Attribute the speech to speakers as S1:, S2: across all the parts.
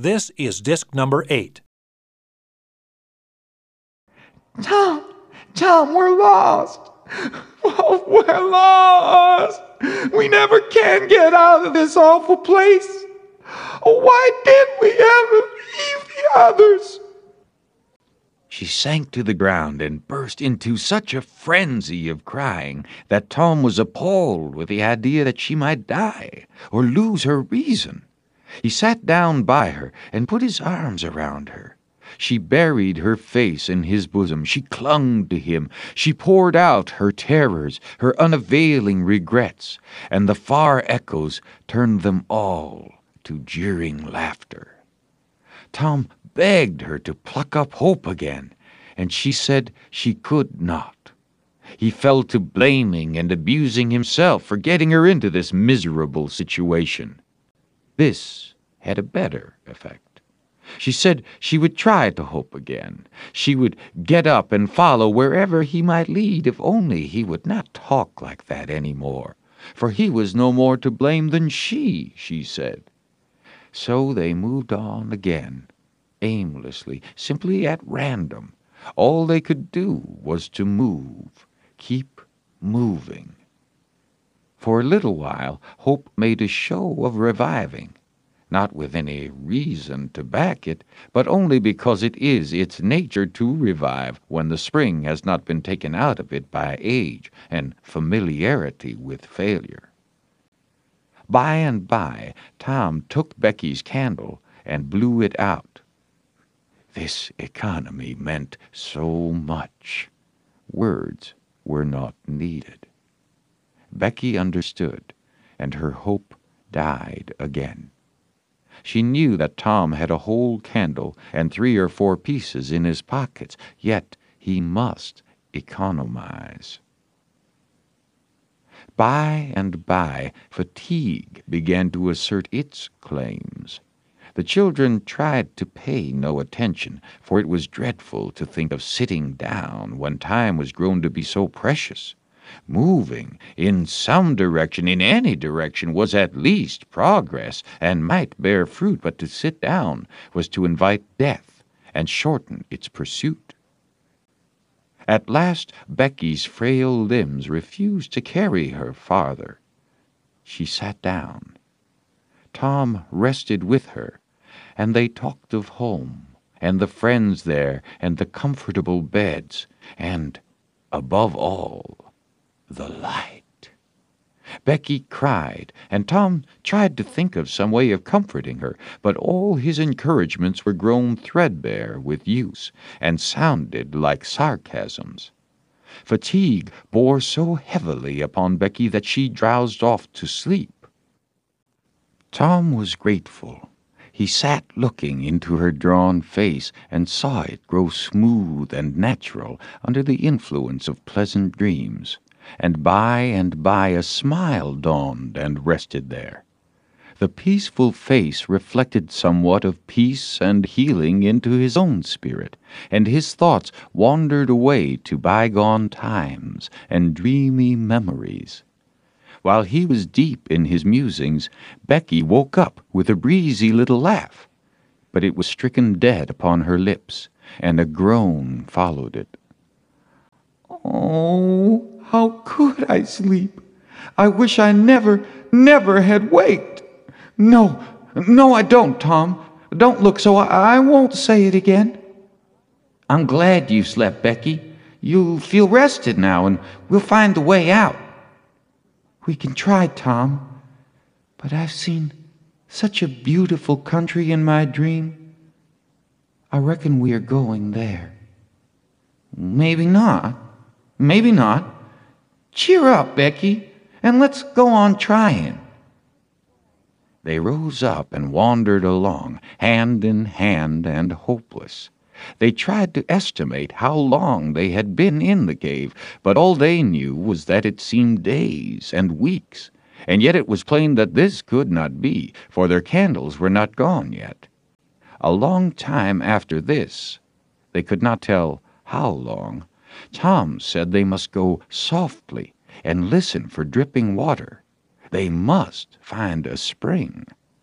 S1: This is disc number 8.
S2: Tom, we're lost. Oh, we're lost. We never can get out of this awful place. Oh, why didn't we ever leave the others?
S3: She sank to the ground and burst into such a frenzy of crying that Tom was appalled with the idea that she might die or lose her reason. He sat down by her and put his arms around her. She buried her face in his bosom. She clung to him. She poured out her terrors, her unavailing regrets, and the far echoes turned them all to jeering laughter. Tom begged her to pluck up hope again, and she said she could not. He fell to blaming and abusing himself for getting her into this miserable situation. This had a better effect. She said she would try to hope again. She would get up and follow wherever he might lead, if only he would not talk like that any more. For he was no more to blame than she said. So they moved on again, aimlessly, simply at random. All they could do was to move, keep moving. For a little while, hope made a show of reviving, not with any reason to back it, but only because it is its nature to revive when the spring has not been taken out of it by age and familiarity with failure. By and by, Tom took Becky's candle and blew it out. This economy meant so much. Words were not needed. Becky understood, and her hope died again. She knew that Tom had a whole candle and 3 or 4 pieces in his pockets, yet he must economize. By and by, fatigue began to assert its claims. The children tried to pay no attention, for it was dreadful to think of sitting down when time was grown to be so precious. Moving in some direction, in any direction, was at least progress, and might bear fruit, but to sit down was to invite death and shorten its pursuit. At last Becky's frail limbs refused to carry her farther. She sat down. Tom rested with her, and they talked of home, and the friends there, and the comfortable beds, and, above all, the light. Becky cried, and Tom tried to think of some way of comforting her, but all his encouragements were grown threadbare with use, and sounded like sarcasms. Fatigue bore so heavily upon Becky that she drowsed off to sleep. Tom was grateful. He sat looking into her drawn face, and saw it grow smooth and natural under the influence of pleasant dreams. And by a smile dawned and rested there. The peaceful face reflected somewhat of peace and healing into his own spirit, and his thoughts wandered away to bygone times and dreamy memories. While he was deep in his musings, Becky woke up with a breezy little laugh, but it was stricken dead upon her lips, and a groan followed it.
S2: Oh, how could I sleep? I wish I never had waked. No, I don't, Tom. Don't look so. I won't say it again.
S3: I'm glad you slept, Becky. You'll feel rested now, and we'll find the way out.
S2: We can try, Tom. But I've seen such a beautiful country in my dream. I reckon we are going there.
S3: Maybe not. Maybe not. Cheer up, Becky, and let's go on trying. They rose up and wandered along, hand in hand and hopeless. They tried to estimate how long they had been in the cave, but all they knew was that it seemed days and weeks, and yet it was plain that this could not be, for their candles were not gone yet. A long time after this, they could not tell how long, Tom said they must go softly and listen for dripping water. They must find a spring.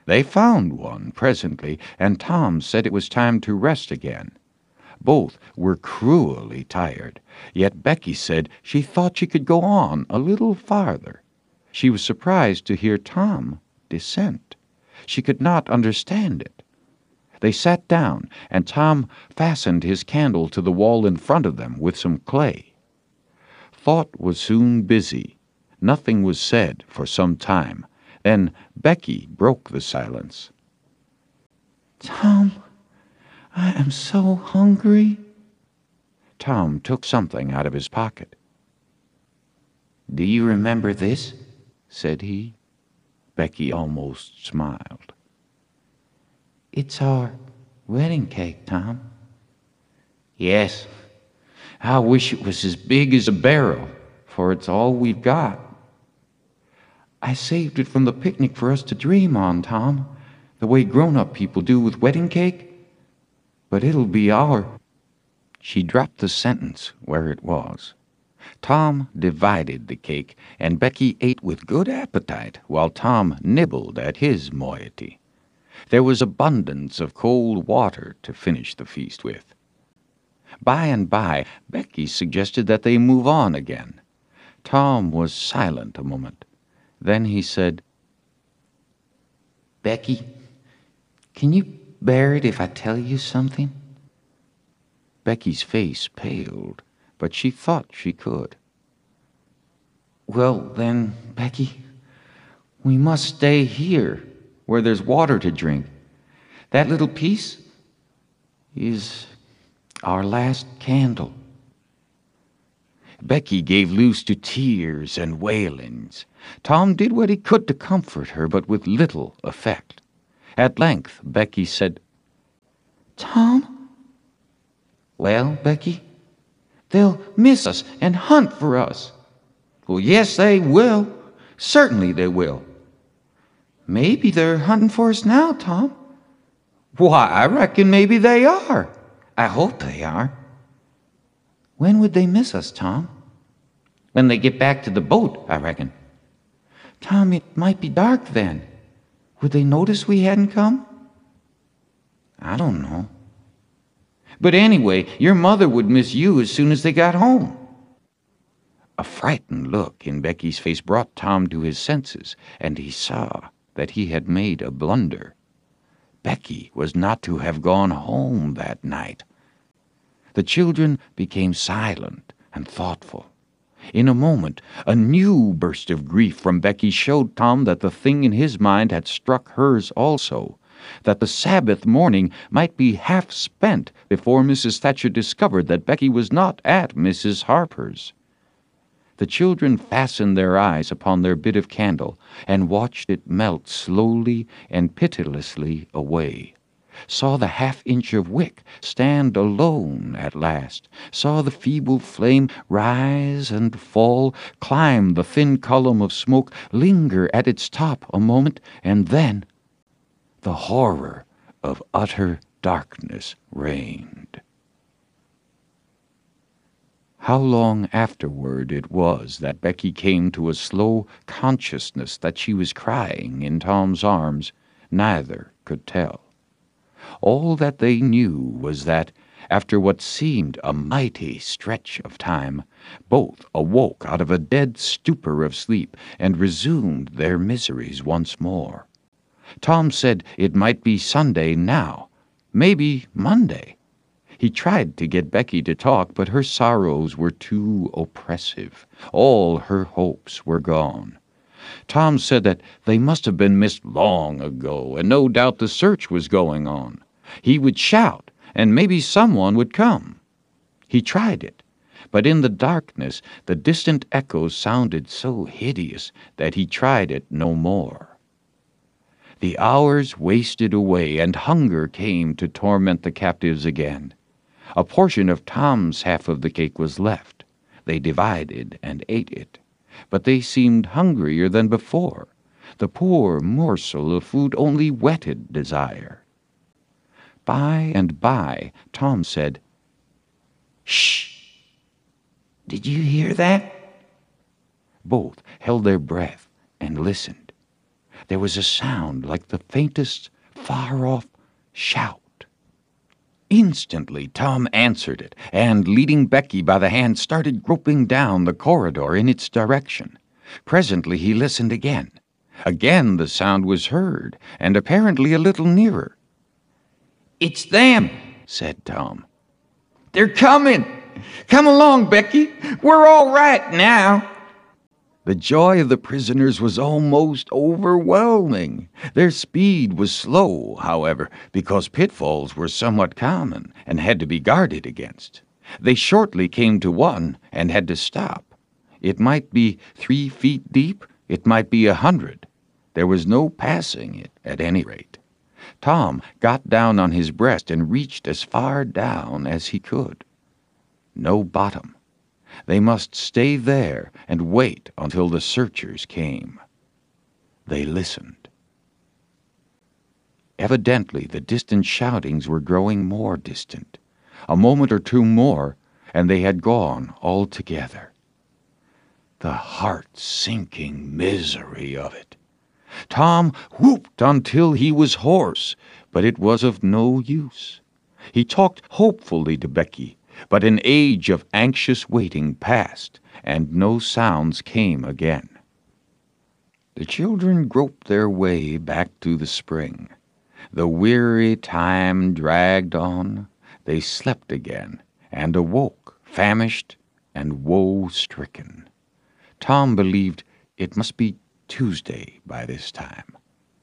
S3: They found one presently, and Tom said it was time to rest again. Both were cruelly tired, yet Becky said she thought she could go on a little farther. She was surprised to hear Tom dissent. She could not understand it. They sat down, and Tom fastened his candle to the wall in front of them with some clay. Thought was soon busy. Nothing was said for some time. Then Becky broke the silence.
S4: "Tom, I am so hungry."
S3: Tom took something out of his pocket.
S4: "Do you remember this?"
S3: said he. Becky almost smiled.
S4: "It's our wedding cake, Tom."
S3: "Yes. I wish it was as big as a barrel, for it's all we've got."
S4: "I saved it from the picnic for us to dream on, Tom, the way grown-up people do with wedding cake. But it'll be our—"
S3: She dropped the sentence where it was. Tom divided the cake, and Becky ate with good appetite while Tom nibbled at his moiety. There was abundance of cold water to finish the feast with. By and by, Becky suggested that they move on again. Tom was silent a moment. Then he said,
S4: "Becky, can you bear it if I tell you something?"
S3: Becky's face paled, but she thought she could.
S4: "Well, then, Becky, we must stay here, where there's water to drink. That little piece is our last candle."
S3: Becky gave loose to tears and wailings. Tom did what he could to comfort her, but with little effect. At length, Becky said,
S4: "Tom?" "Well, Becky, they'll miss us and hunt for us." "Well, yes, they will. Certainly they will." "Maybe they're hunting for us now, Tom." "Why, I reckon maybe they are. I hope they are." "When would they miss us, Tom?" "When they get back to the boat, I reckon." "Tom, it might be dark then. Would they notice we hadn't come?" "I don't know." "But anyway, your mother would miss you as soon as they got home."
S3: A frightened look in Becky's face brought Tom to his senses, and he saw that he had made a blunder. Becky was not to have gone home that night. The children became silent and thoughtful. In a moment, a new burst of grief from Becky showed Tom that the thing in his mind had struck hers also, that the Sabbath morning might be half spent before Mrs. Thatcher discovered that Becky was not at Mrs. Harper's. The children fastened their eyes upon their bit of candle and watched it melt slowly and pitilessly away, saw the half-inch of wick stand alone at last, saw the feeble flame rise and fall, climb the thin column of smoke, linger at its top a moment, and then the horror of utter darkness reigned. How long afterward it was that Becky came to a slow consciousness that she was crying in Tom's arms, neither could tell. All that they knew was that, after what seemed a mighty stretch of time, both awoke out of a dead stupor of sleep and resumed their miseries once more. Tom said it might be Sunday now, maybe Monday. He tried to get Becky to talk, but her sorrows were too oppressive. All her hopes were gone. Tom said that they must have been missed long ago, and no doubt the search was going on. He would shout, and maybe someone would come. He tried it, but in the darkness the distant echoes sounded so hideous that he tried it no more. The hours wasted away, and hunger came to torment the captives again. A portion of Tom's half of the cake was left. They divided and ate it, but they seemed hungrier than before. The poor morsel of food only whetted desire. By and by, Tom said, "Shh! Did you hear that?" Both held their breath and listened. there was a sound like the faintest, far-off shout. Instantly, Tom answered it, and, leading Becky by the hand, started groping down the corridor in its direction. Presently he listened again. Again the sound was heard, and apparently a little nearer.
S4: "It's them,"
S3: said Tom.
S4: "They're coming. Come along, Becky. We're all right now."
S3: The joy of the prisoners was almost overwhelming. Their speed was slow, however, because pitfalls were somewhat common and had to be guarded against. They shortly came to one and had to stop. It might be 3 feet deep, it might be 100. There was no passing it, at any rate. Tom got down on his breast and reached as far down as he could. No bottom. They must stay there and wait until the searchers came. They listened. Evidently, the distant shoutings were growing more distant. A moment or two more, and they had gone altogether. The heart-sinking misery of it. Tom whooped until he was hoarse, but it was of no use. He talked hopefully to Becky, but an age of anxious waiting passed, and no sounds came again. The children groped their way back to the spring. The weary time dragged on. They slept again, and awoke, famished and woe-stricken. Tom believed it must be Tuesday by this time.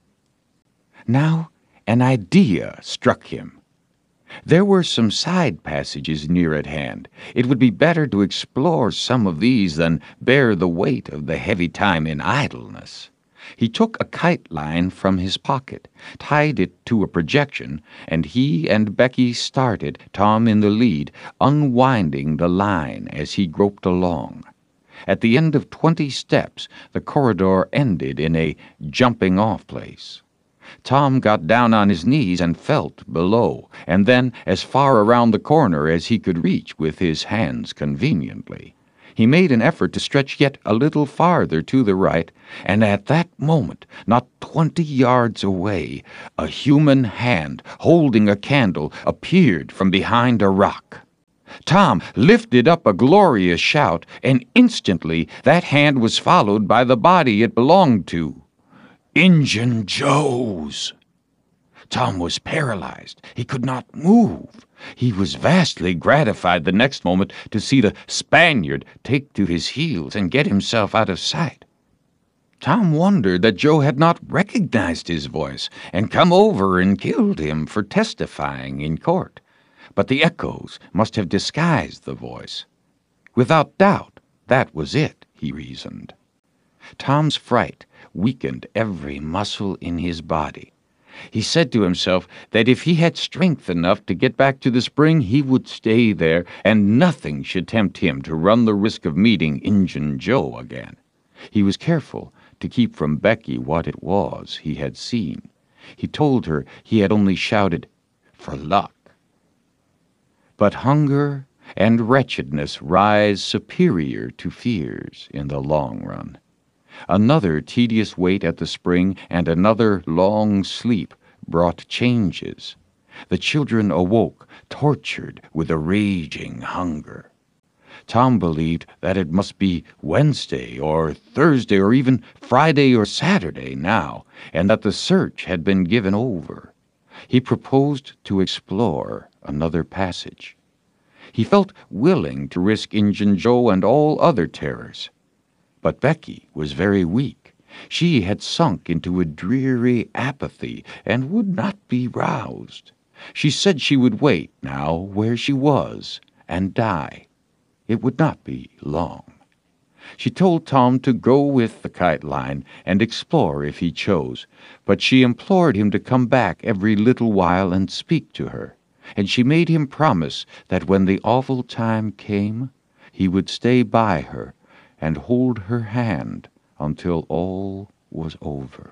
S3: Now an idea struck him. There were some side passages near at hand. It would be better to explore some of these than bear the weight of the heavy time in idleness. He took a kite line from his pocket, tied it to a projection, and he and Becky started, Tom in the lead, unwinding the line as he groped along. At the end of 20 steps, the corridor ended in a jumping-off place. Tom got down on his knees and felt below, and then as far around the corner as he could reach with his hands conveniently. He made an effort to stretch yet a little farther to the right, and at that moment, not 20 yards away, a human hand holding a candle appeared from behind a rock. Tom lifted up a glorious shout, and instantly that hand was followed by the body it belonged to. Injun Joe's! Tom was paralyzed. He could not move. He was vastly gratified the next moment to see the Spaniard take to his heels and get himself out of sight. Tom wondered that Joe had not recognized his voice and come over and killed him for testifying in court. But the echoes must have disguised the voice. Without doubt, that was it, he reasoned. Tom's fright weakened every muscle in his body. He said to himself that if he had strength enough to get back to the spring, he would stay there, and nothing should tempt him to run the risk of meeting Injun Joe again. He was careful to keep from Becky what it was he had seen. He told her he had only shouted, "For luck." But hunger and wretchedness rise superior to fears in the long run. Another tedious wait at the spring and another long sleep brought changes. The children awoke, tortured with a raging hunger. Tom believed that it must be Wednesday or Thursday or even Friday or Saturday now, and that the search had been given over. He proposed to explore another passage. He felt willing to risk Injun Joe and all other terrors. But Becky was very weak. She had sunk into a dreary apathy and would not be roused. She said she would wait now where she was and die. It would not be long. She told Tom to go with the kite line and explore if he chose, but she implored him to come back every little while and speak to her, and she made him promise that when the awful time came, he would stay by her and hold her hand until all was over.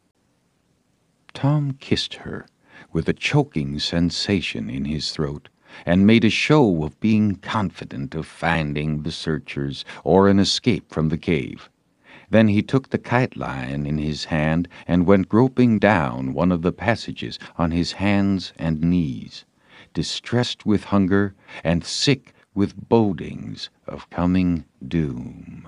S3: Tom kissed her with a choking sensation in his throat, and made a show of being confident of finding the searchers or an escape from the cave. Then he took the kite-line in his hand and went groping down one of the passages on his hands and knees, distressed with hunger and sick with bodings of coming doom.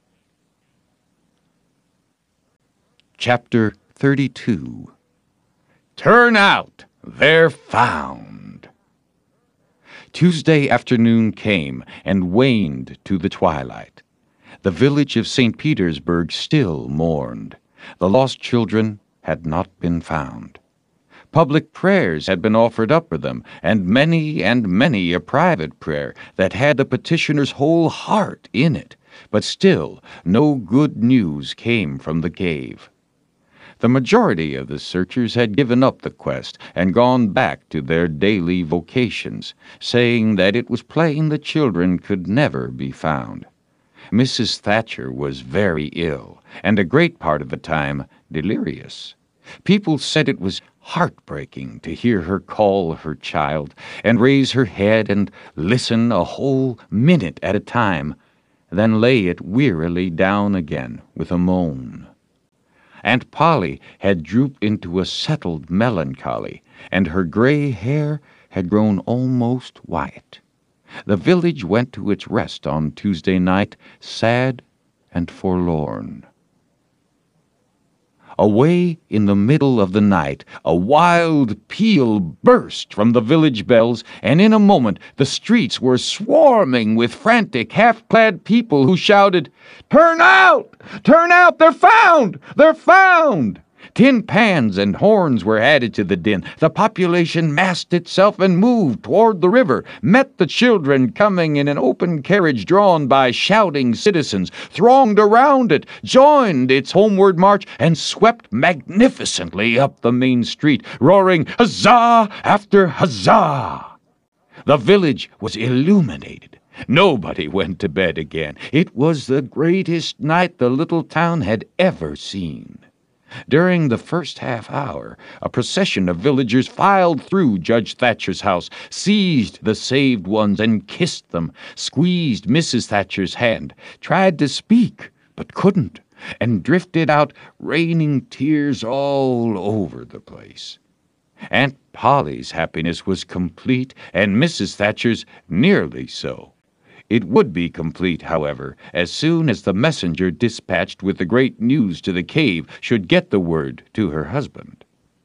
S3: Chapter 32. Turn out! They're found! Tuesday afternoon came and waned to the twilight. The village of St. Petersburg still mourned. The lost children had not been found. Public prayers had been offered up for them, and many a private prayer that had the petitioner's whole heart in it, but still no good news came from the cave. The majority of the searchers had given up the quest and gone back to their daily vocations, saying that it was plain the children could never be found. Mrs. Thatcher was very ill, and a great part of the time delirious. People said it was heartbreaking to hear her call her child and raise her head and listen a whole minute at a time, then lay it wearily down again with a moan. Aunt Polly had drooped into a settled melancholy, and her gray hair had grown almost white. The village went to its rest on Tuesday night, sad and forlorn. Away in the middle of the night, a wild peal burst from the village bells, and in a moment the streets were swarming with frantic, half-clad people who shouted, "Turn out! Turn out! They're found! They're found!" Tin pans and horns were added to the din. The population massed itself and moved toward the river, met the children coming in an open carriage drawn by shouting citizens, thronged around it, joined its homeward march, and swept magnificently up the main street, roaring huzzah after huzzah. The village was illuminated. Nobody went to bed again. It was the greatest night the little town had ever seen. During the first half-hour, a procession of villagers filed through Judge Thatcher's house, seized the saved ones and kissed them, squeezed Mrs. Thatcher's hand, tried to speak, but couldn't, and drifted out, raining tears all over the place. Aunt Polly's happiness was complete, and Mrs. Thatcher's nearly so. It would be complete, however, as soon as the messenger dispatched with the great news to the cave should get the word to her husband.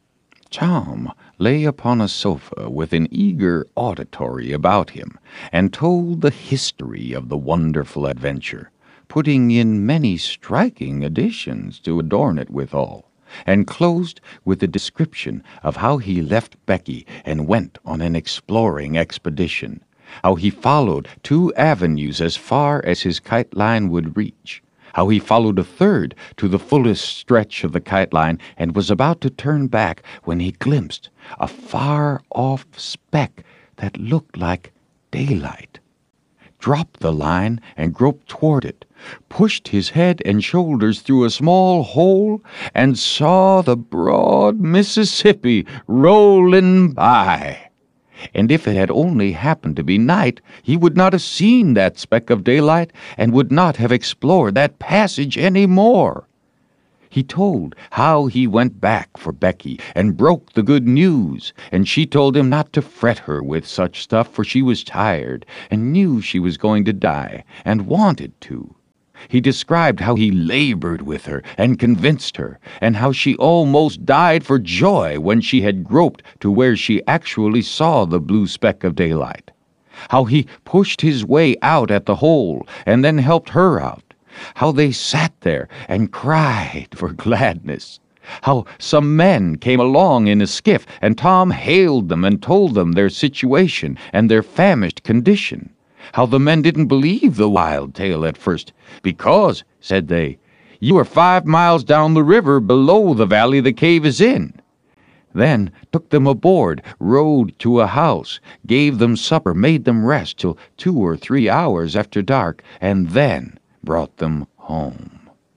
S3: Tom lay upon a sofa with an eager auditory about him, and told the history of the wonderful adventure, putting in many striking additions to adorn it withal, and closed with a description of how he left Becky and went on an exploring expedition, how he followed 2 avenues as far as his kite line would reach, how he followed a third to the fullest stretch of the kite line and was about to turn back when he glimpsed a far-off speck that looked like daylight, dropped the line and groped toward it, pushed his head and shoulders through a small hole, and saw the broad Mississippi rolling by. And if it had only happened to be night, he would not have seen that speck of daylight and would not have explored that passage any more. He told how he went back for Becky and broke the good news, and she told him not to fret her with such stuff, for she was tired and knew she was going to die and wanted to. He described how he labored with her and convinced her, and how she almost died for joy when she had groped to where she actually saw the blue speck of daylight. How he pushed his way out at the hole and then helped her out. How they sat there and cried for gladness. How some men came along in a skiff, and Tom hailed them and told them their situation and their famished condition. How the men didn't believe the wild tale at first, because, said they, you are 5 miles down the river below the valley the cave is in. Then took them aboard, rowed to a house, gave them supper, made them rest till 2 or 3 hours after dark, and then brought them home.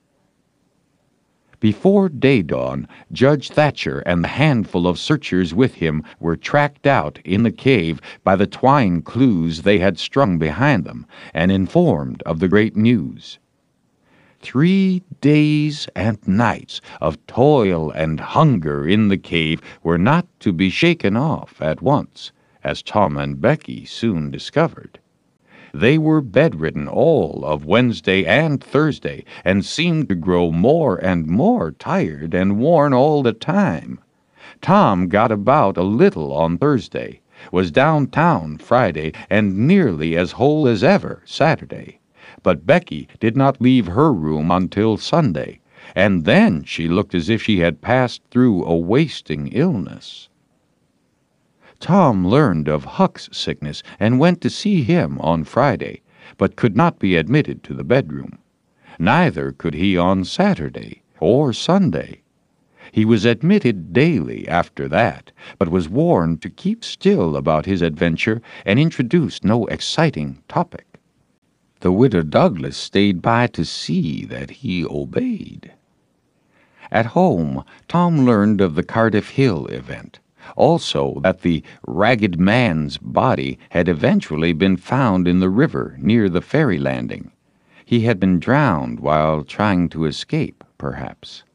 S3: Before day dawn, Judge Thatcher and the handful of searchers with him were tracked out in the cave by the twine clues they had strung behind them, and informed of the great news. 3 days and nights of toil and hunger in the cave were not to be shaken off at once, as Tom and Becky soon discovered. They were bedridden all of Wednesday and Thursday, and seemed to grow more and more tired and worn all the time. Tom got about a little on Thursday, was downtown Friday, and nearly as whole as ever Saturday. But Becky did not leave her room until Sunday, and then she looked as if she had passed through a wasting illness. Tom learned of Huck's sickness and went to see him on Friday, but could not be admitted to the bedroom. Neither could he on Saturday or Sunday. He was admitted daily after that, but was warned to keep still about his adventure and introduce no exciting topic. The widow Douglas stayed by to see that he obeyed. At home, Tom learned of the Cardiff Hill event, also that the ragged man's body had eventually been found in the river near the ferry landing. He had been drowned while trying to escape, perhaps.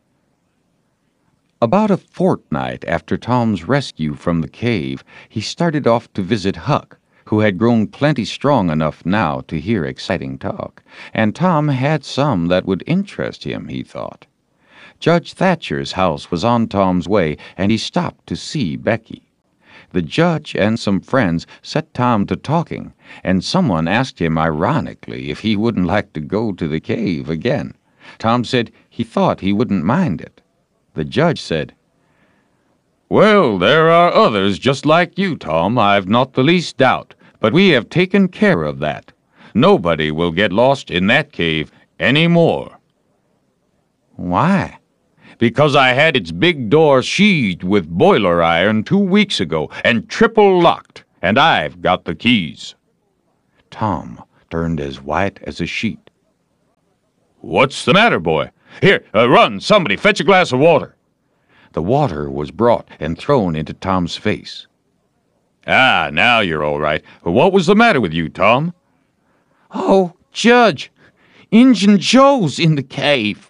S3: About a fortnight after Tom's rescue from the cave, he started off to visit Huck, who had grown plenty strong enough now to hear exciting talk, and Tom had some that would interest him, he thought. Judge Thatcher's house was on Tom's way, and he stopped to see Becky. The judge and some friends set Tom to talking, and someone asked him ironically if he wouldn't like to go to the cave again. Tom said he thought he wouldn't mind it. The judge said, "Well, there are others just like you, Tom, I've not the least doubt, but we have taken care of that. Nobody will get lost in that cave any more." "Why?" "Because I had its big door sheathed with boiler iron 2 weeks ago and triple locked, and I've got the keys." Tom turned as white as a sheet. "What's the matter, boy? Here, run, somebody, fetch a glass of water." The water was brought and thrown into Tom's face. "Ah, now you're all right. What was the matter with you, Tom?" "Oh, Judge, Injun Joe's in the cave."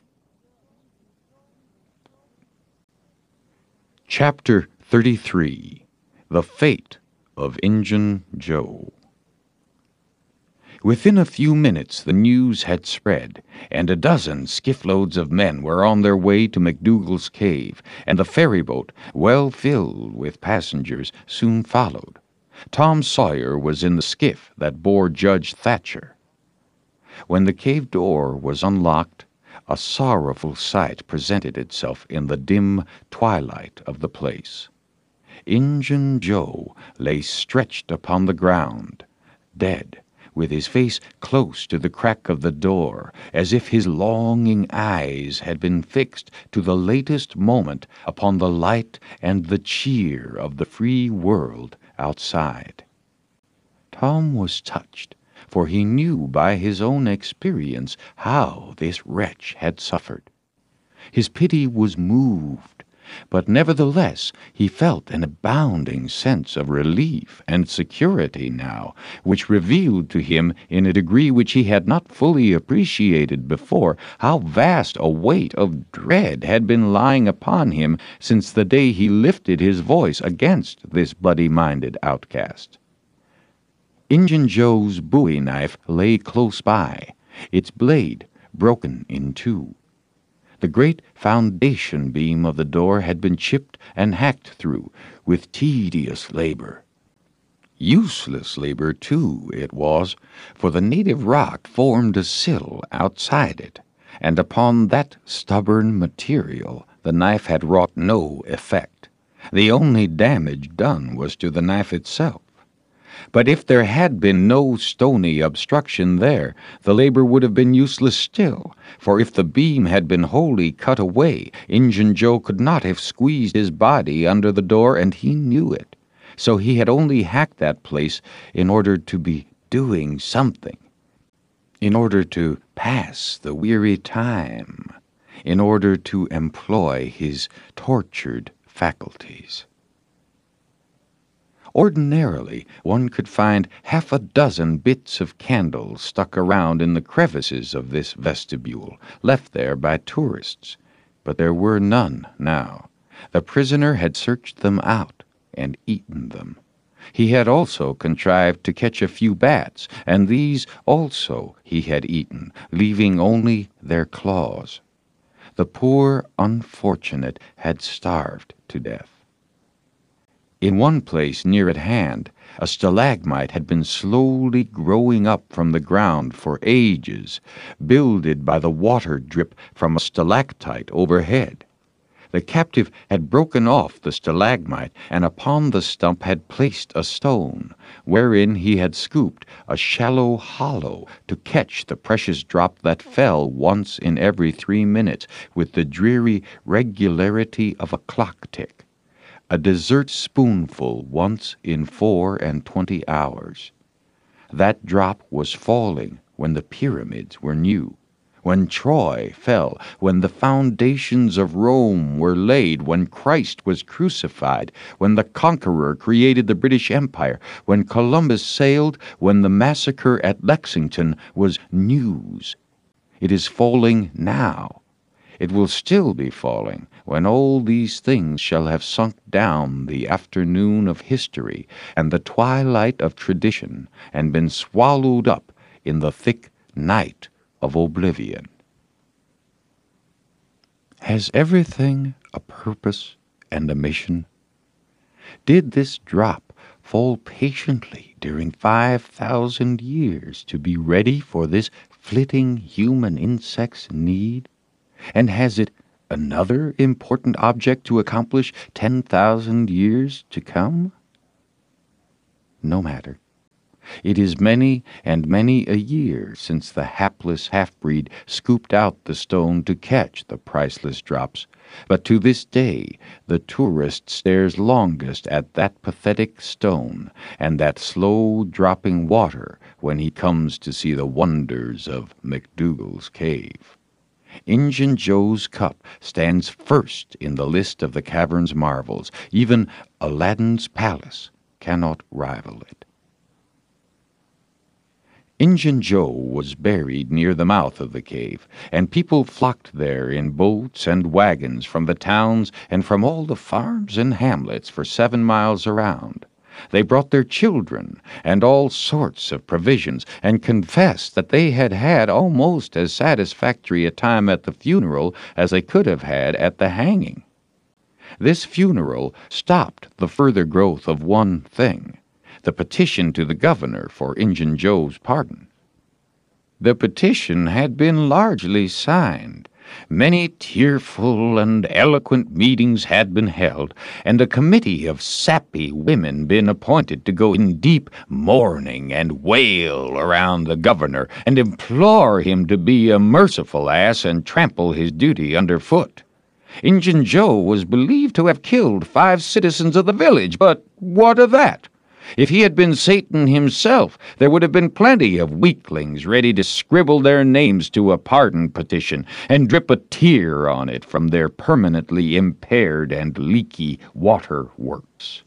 S3: Chapter 33. The Fate of Injun Joe. Within a few minutes the news had spread, and a dozen skiff-loads of men were on their way to McDougal's cave, and the ferryboat, well filled with passengers, soon followed. Tom Sawyer was in the skiff that bore Judge Thatcher. When the cave door was unlocked, a sorrowful sight presented itself in the dim twilight of the place. Injun Joe lay stretched upon the ground, dead, with his face close to the crack of the door, as if his longing eyes had been fixed to the latest moment upon the light and the cheer of the free world outside. Tom was touched, for he knew by his own experience how this wretch had suffered. His pity was moved, but nevertheless he felt an abounding sense of relief and security now, which revealed to him, in a degree which he had not fully appreciated before, how vast a weight of dread had been lying upon him since the day he lifted his voice against this bloody-minded outcast. Injun Joe's bowie knife lay close by, its blade broken in two. The great foundation beam of the door had been chipped and hacked through with tedious labor. Useless labor, too, it was, for the native rock formed a sill outside it, and upon that stubborn material the knife had wrought no effect. The only damage done was to the knife itself. But if there had been no stony obstruction there, the labor would have been useless still, for if the beam had been wholly cut away, Injun Joe could not have squeezed his body under the door, and he knew it. So he had only hacked that place in order to be doing something, in order to pass the weary time, in order to employ his tortured faculties. Ordinarily, one could find half a dozen bits of candles stuck around in the crevices of this vestibule, left there by tourists. But there were none now. The prisoner had searched them out and eaten them. He had also contrived to catch a few bats, and these also he had eaten, leaving only their claws. The poor unfortunate had starved to death. In one place near at hand, a stalagmite had been slowly growing up from the ground for ages, builded by the water drip from a stalactite overhead. The captive had broken off the stalagmite, and upon the stump had placed a stone, wherein he had scooped a shallow hollow to catch the precious drop that fell once in every 3 minutes with the dreary regularity of a clock tick, a dessert spoonful once in 24 hours. That drop was falling when the pyramids were new, when Troy fell, when the foundations of Rome were laid, when Christ was crucified, when the conqueror created the British Empire, when Columbus sailed, when the massacre at Lexington was news. It is falling now. It will still be falling when all these things shall have sunk down the afternoon of history and the twilight of tradition, and been swallowed up in the thick night of oblivion. Has everything a purpose and a mission? Did this drop fall patiently during 5,000 years to be ready for this flitting human insect's need? And has it another important object to accomplish 10,000 years to come? No matter. It is many and many a year since the hapless half-breed scooped out the stone to catch the priceless drops, but to this day the tourist stares longest at that pathetic stone and that slow-dropping water when he comes to see the wonders of McDougal's cave. Injun Joe's cup stands first in the list of the cavern's marvels. Even Aladdin's palace cannot rival it. Injun Joe was buried near the mouth of the cave, and people flocked there in boats and wagons from the towns and from all the farms and hamlets for 7 miles around. They brought their children and all sorts of provisions, and confessed that they had had almost as satisfactory a time at the funeral as they could have had at the hanging. This funeral stopped the further growth of one thing: the petition to the governor for Injun Joe's pardon. The petition had been largely signed. Many tearful and eloquent meetings had been held, and a committee of sappy women been appointed to go in deep mourning and wail around the governor and implore him to be a merciful ass and trample his duty underfoot. Injun Joe was believed to have killed 5 citizens of the village, but what of that? If he had been Satan himself, there would have been plenty of weaklings ready to scribble their names to a pardon petition and drip a tear on it from their permanently impaired and leaky waterworks.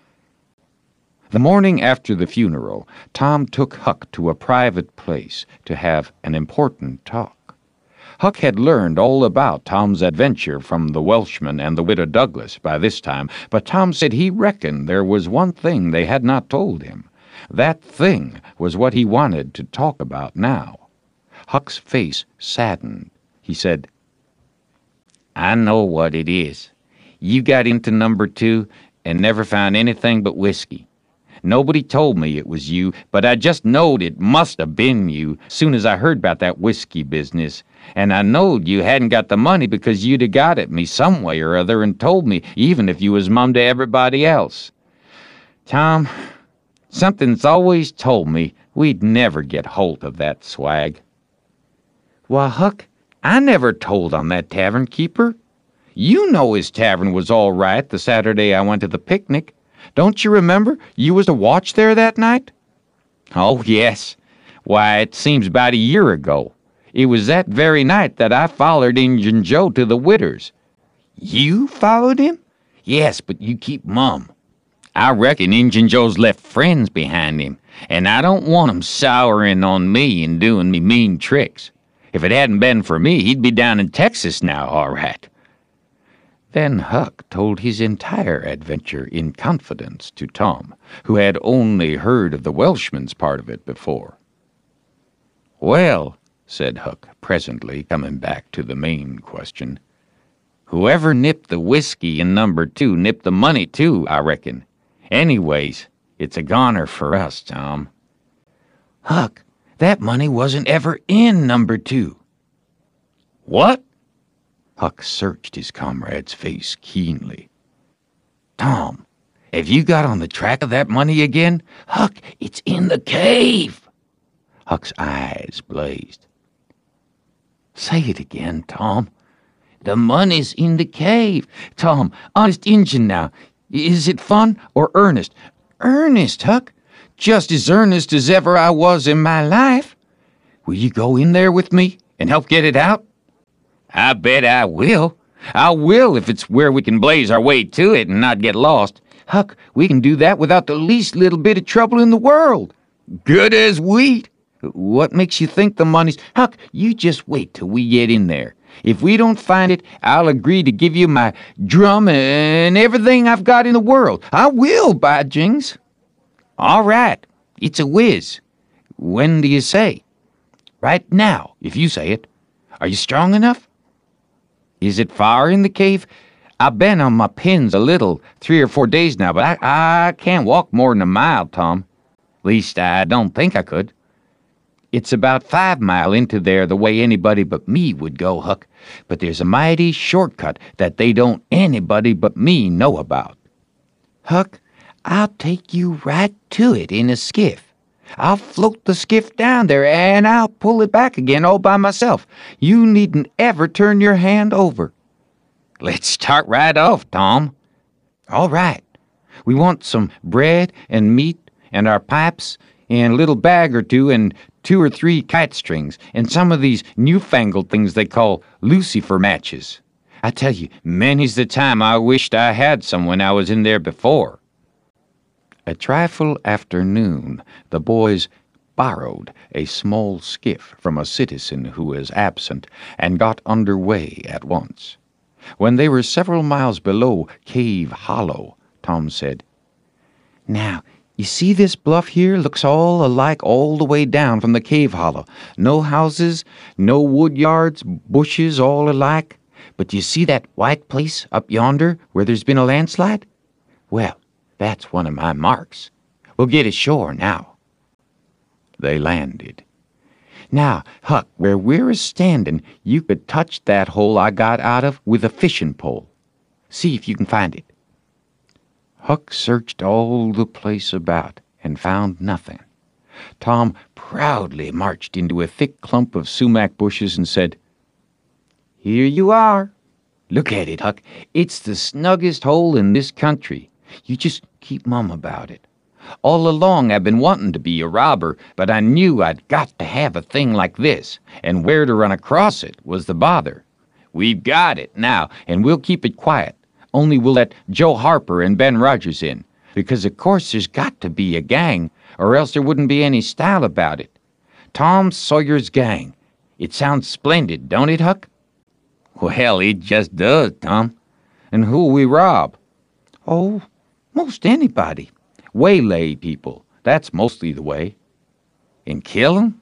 S3: The morning after the funeral, Tom took Huck to a private place to have an important talk. Huck had learned all about Tom's adventure from the Welshman and the Widow Douglas by this time, but Tom said he reckoned there was one thing they had not told him. That thing was what he wanted to talk about now. Huck's face saddened. He said, "I know what it is. You got into number 2 and never found anything but whiskey. Nobody told me it was you, but I just knowed it must have been you soon as I heard about that whiskey business. And I knowed you hadn't got the money because you'd have got at me some way or other and told me, even if you was mum to everybody else. Tom, something's always told me we'd never get hold of that swag." "Why, Huck, I never told on that tavern keeper. You know his tavern was all right the Saturday I went to the picnic. Don't you remember you was to watch there that night?" "Oh, yes. Why, it seems about a year ago. It was that very night that I followed Injun Joe to the Widder's." "You followed him?" "Yes, but you keep mum.
S4: I reckon Injun Joe's left friends behind him, and I don't want 'em souring on me and doing me mean tricks. If it hadn't been for me, he'd be down in Texas now, all right." Then Huck told his entire adventure in confidence to Tom, who had only heard of the Welshman's part of it before. "Well," said Huck presently, coming back to the main question, "whoever nipped the whiskey in number 2 nipped the money too, I reckon. Anyways, it's a goner for us, Tom." "Huck, that money wasn't ever in number 2. "What?" Huck searched his comrade's face keenly. "Tom, have you got on the track of that money again? Huck, it's in the cave." Huck's eyes blazed. "Say it again, Tom." "The money's in the cave. Tom, honest Injun now. Is it fun or earnest?" "Earnest, Huck. Just as earnest as ever I was in my life. Will you go in there with me and help get it out?" "I bet I will. I will if it's where we can blaze our way to it and not get lost. Huck, we can do that without the least little bit of trouble in the world. Good as wheat. What makes you think the money's—" "Huck, you just wait till we get in there. If we don't find it, I'll agree to give you my drum and everything I've got in the world. I will, by jings." "All right. It's a whiz. When do you say?" "Right now, if you say it. Are you strong enough?" "Is it far in the cave? I've been on my pins a little, 3 or 4 days now, but I can't walk more than a mile, Tom. Least I don't think I could." "It's about 5 mile into there the way anybody but me would go, Huck, but there's a mighty shortcut that they don't anybody but me know about." "Huck, I'll take you right to it in a skiff. I'll float the skiff down there, and I'll pull it back again all by myself. You needn't ever turn your hand over." "Let's start right off, Tom." "All right. We want some bread and meat and our pipes and a little bag or two and 2 or 3 kite strings and some of these newfangled things they call lucifer matches. I tell you, many's the time I wished I had some when I was in there before." A trifle after noon, the boys borrowed a small skiff from a citizen who was absent and got under way at once. When they were several miles below Cave Hollow, Tom said, "Now, you see this bluff here looks all alike all the way down from the cave hollow. No houses, no wood yards, bushes all alike. But you see that white place up yonder where there's been a landslide? Well, that's one of my marks. We'll get ashore now." They landed. "Now, Huck, where we're a-standing, you could touch that hole I got out of with a fishing pole. See if you can find it." Huck searched all the place about and found nothing. Tom proudly marched into a thick clump of sumac bushes and said, "Here you are. Look at it, Huck. It's the snuggest hole in this country. You just keep mum about it. All along I've been wanting to be a robber, but I knew I'd got to have a thing like this, and where to run across it was the bother. We've got it now, and we'll keep it quiet. Only we'll let Joe Harper and Ben Rogers in, because of course there's got to be a gang, or else there wouldn't be any style about it. Tom Sawyer's Gang. It sounds splendid, don't it, Huck?" "Well, it just does, Tom. And who'll we rob?" "Oh, most anybody. Waylay people. That's mostly the way." "And kill 'em?"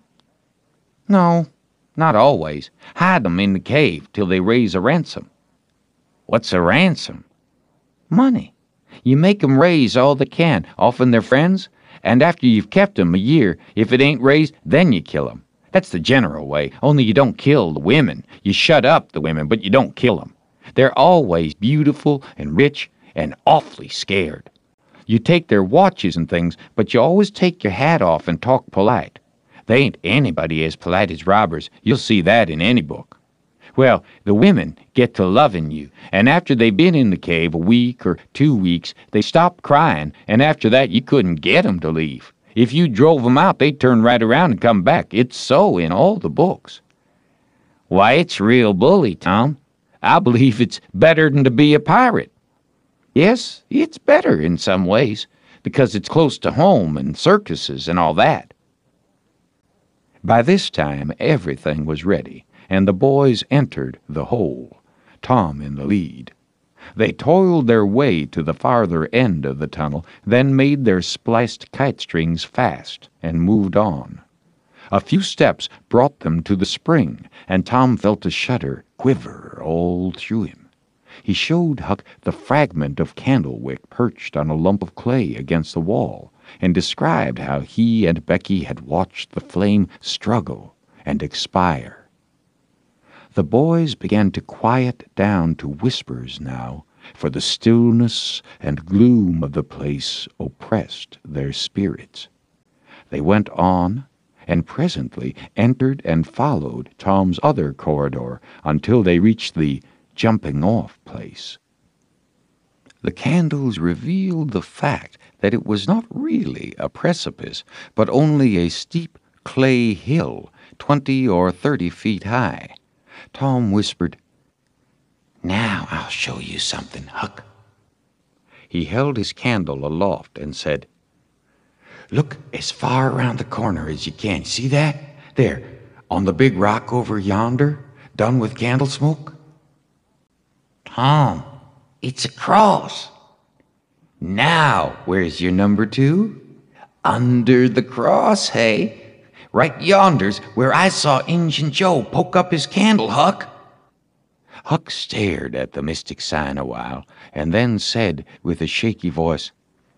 S4: "No, not always. Hide 'em in the cave till they raise a ransom." "What's a ransom?" "Money. You make 'em raise all they can, often their friends, and after you've kept 'em a year, if it ain't raised, then you kill 'em. That's the general way, only you don't kill the women. You shut up the women, but you don't kill 'em. They're always beautiful and rich and awfully scared. You take their watches and things, but you always take your hat off and talk polite. They ain't anybody as polite as robbers. You'll see that in any book. Well, the women get to loving you, and after they've been in the cave a week or 2 weeks, they stop crying, and after that you couldn't get 'em to leave. If you drove 'em out, they'd turn right around and come back. It's so in all the books." "Why, it's real bully, Tom. I believe it's better than to be a pirate." Yes, it's better in some ways, because it's close to home and circuses and all that. By this time, everything was ready, and the boys entered the hole, Tom in the lead. They toiled their way to the farther end of the tunnel, then made their spliced kite strings fast and moved on. A few steps brought them to the spring, and Tom felt a shudder quiver all through him. He showed Huck the fragment of candle wick perched on a lump of clay against the wall, and described how he and Becky had watched the flame struggle and expire. The boys began to quiet down to whispers now, for the stillness and gloom of the place oppressed their spirits. They went on, and presently entered and followed Tom's other corridor until they reached the jumping-off place. The candles revealed the fact that it was not really a precipice, but only a steep clay hill 20 or 30 feet high. Tom whispered, "Now I'll show you something, Huck." He held his candle aloft and said, "Look as far around the corner as you can. See that? There, on the big rock over yonder, done with candle smoke." "Tom, it's a cross." "Now, where's your number 2? Under the cross, hey? Right yonder's where I saw Injun Joe poke up his candle, Huck." Huck stared at the mystic sign a while, and then said with a shaky voice,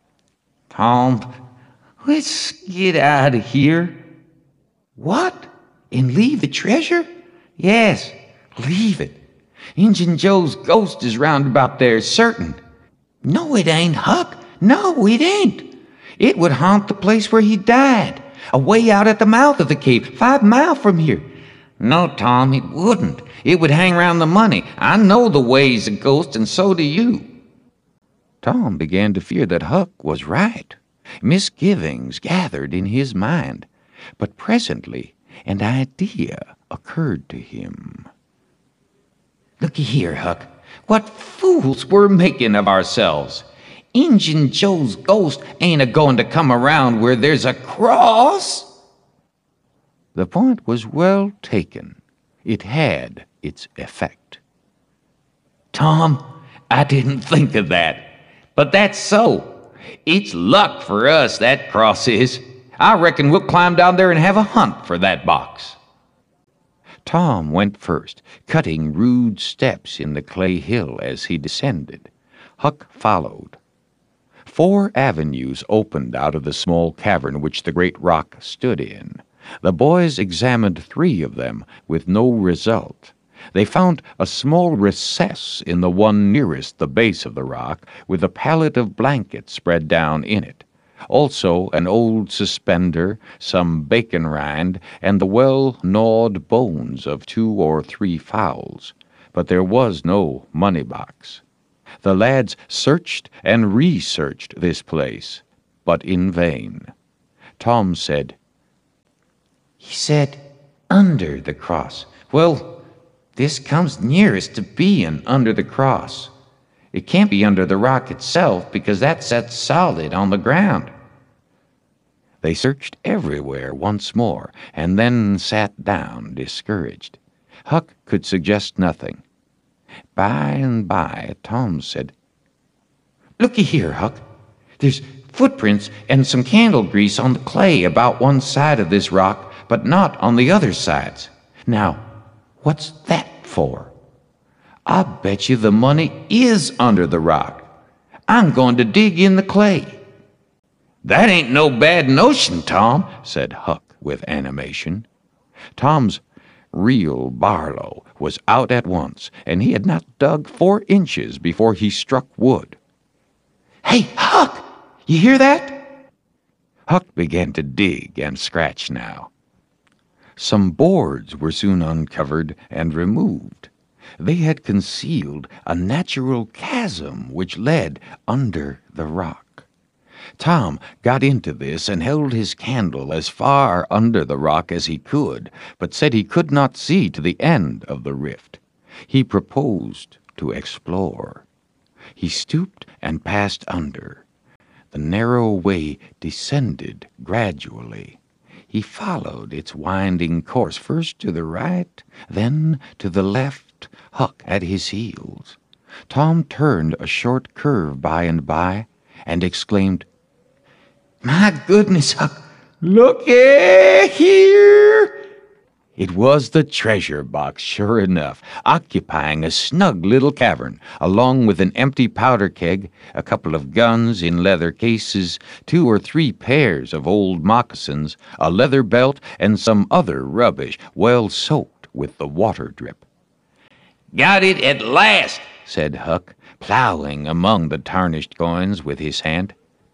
S4: "Tom, let's get out of here." "What? And leave the treasure?" "Yes, leave it. Injun Joe's ghost is round about there, certain." "No, it ain't, Huck. No, it ain't. It would haunt the place where he died, away out at the mouth of the cave, 5 miles from here." "No, Tom, it wouldn't. It would hang round the money. I know the ways of ghosts, and so do you." Tom began to fear that Huck was right. Misgivings gathered in his mind, but presently an idea occurred to him. "Looky here, Huck. What fools we're making of ourselves. Injun Joe's ghost ain't a-going to come around where there's a cross." The point was well taken. It had its effect. "Tom, I didn't think of that. But that's so. It's luck for us, that cross is. I reckon we'll climb down there and have a hunt for that box." Tom went first, cutting rude steps in the clay hill as he descended. Huck followed. 4 avenues opened out of the small cavern which the great rock stood in. The boys examined 3 of them with no result. They found a small recess in the one nearest the base of the rock, with a pallet of blankets spread down in it. Also an old suspender, some bacon rind, and the well-gnawed bones of 2 or 3 fowls. But there was no money box. The lads searched and researched this place, but in vain. Tom said, "He said under the cross. Well, this comes nearest to being under the cross. It can't be under the rock itself, because that sets solid on the ground." They searched everywhere once more, and then sat down discouraged. Huck could suggest nothing. By and by, Tom said, "Looky here, Huck. There's footprints and some candle grease on the clay about one side of this rock, but not on the other sides. Now, what's that for? I bet you the money is under the rock. I'm going to dig in the clay." "That ain't no bad notion, Tom," said Huck with animation. Tom's real Barlow was out at once, and he had not dug 4 inches before he struck wood. "Hey, Huck! You hear that?" Huck began to dig and scratch now. Some boards were soon uncovered and removed. They had concealed a natural chasm which led under the rock. Tom got into this and held his candle as far under the rock as he could, but said he could not see to the end of the rift. He proposed to explore.
S3: He stooped and passed under. The narrow way descended gradually. He followed its winding course, first to the right, then to the left, Huck at his heels. Tom turned a short curve by and by, and exclaimed,
S4: "My goodness, Huck, looky here!"
S3: It was the treasure box, sure enough, occupying a snug little cavern, along with an empty powder keg, a couple of guns in leather cases, 2 or 3 pairs of old moccasins, a leather belt, and some other rubbish well soaked with the water drip.
S4: "Got it at last,"
S3: said Huck, plowing among the tarnished coins with his hand.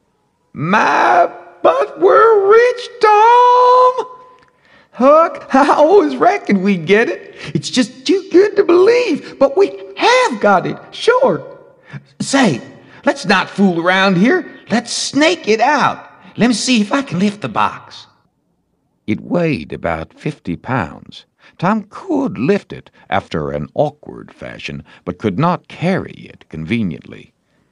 S2: My, but we're rich, Tom! Huck, I always reckoned we'd get it. It's just too good to believe, but we have got it, sure. Say, let's not fool around here. Let's snake it out. Let me see if I can lift the box.
S3: It weighed about 50 pounds. Tom could lift it after an awkward fashion, but could not carry it conveniently.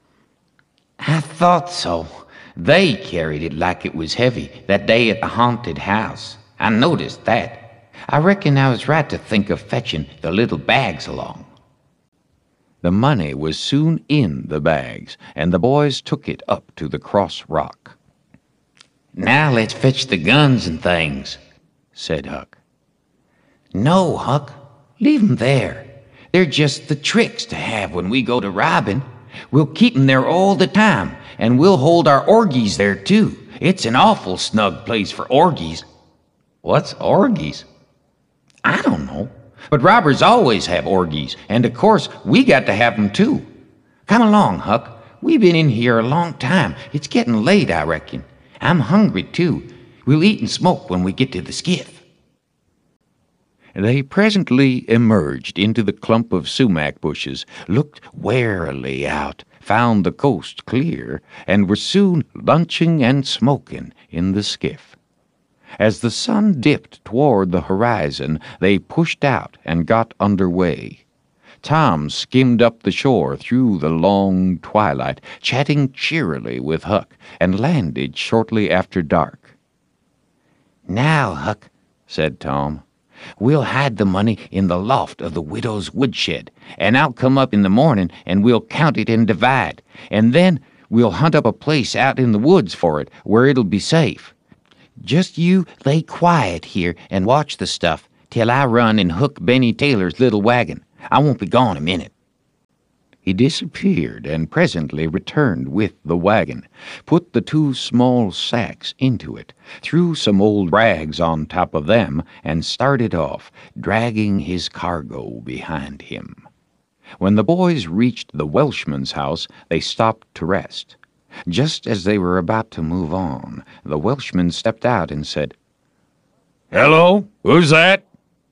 S4: "I thought so. They carried it like it was heavy that day at the haunted house. I noticed that. I reckon I was right to think of fetching the little bags along."
S3: The money was soon in the bags, and the boys took it up to the cross rock.
S4: "Now let's fetch the guns and things,"
S3: said Huck.
S4: "No, Huck, leave 'em there. They're just the tricks to have when we go to robbing. We'll keep 'em there all the time, and we'll hold our orgies there, too. It's an awful snug place for orgies." "What's orgies?" "I don't know. But robbers always have orgies, and of course we got to have 'em too. Come along, Huck. We've been in here a long time. It's getting late, I reckon. I'm hungry, too. We'll eat and smoke when we get to the skiff."
S3: They presently emerged into the clump of sumac bushes, looked warily out, found the coast clear, and were soon lunching and smoking in the skiff. As the sun dipped toward the horizon, they pushed out and got under way. Tom skimmed up the shore through the long twilight, chatting cheerily with Huck, and landed shortly after dark.
S4: "Now, Huck," said Tom, "we'll hide the money in the loft of the widow's woodshed, and I'll come up in the morning and we'll count it and divide, and then we'll hunt up a place out in the woods for it where it'll be safe. Just you lay quiet here and watch the stuff till I run and hook Benny Taylor's little wagon. I won't be gone a minute."
S3: He disappeared and presently returned with the wagon, put the 2 small sacks into it, threw some old rags on top of them, and started off, dragging his cargo behind him. When the boys reached the Welshman's house, they stopped to rest. Just as they were about to move on, the Welshman stepped out and said,
S1: Hello? Who's that?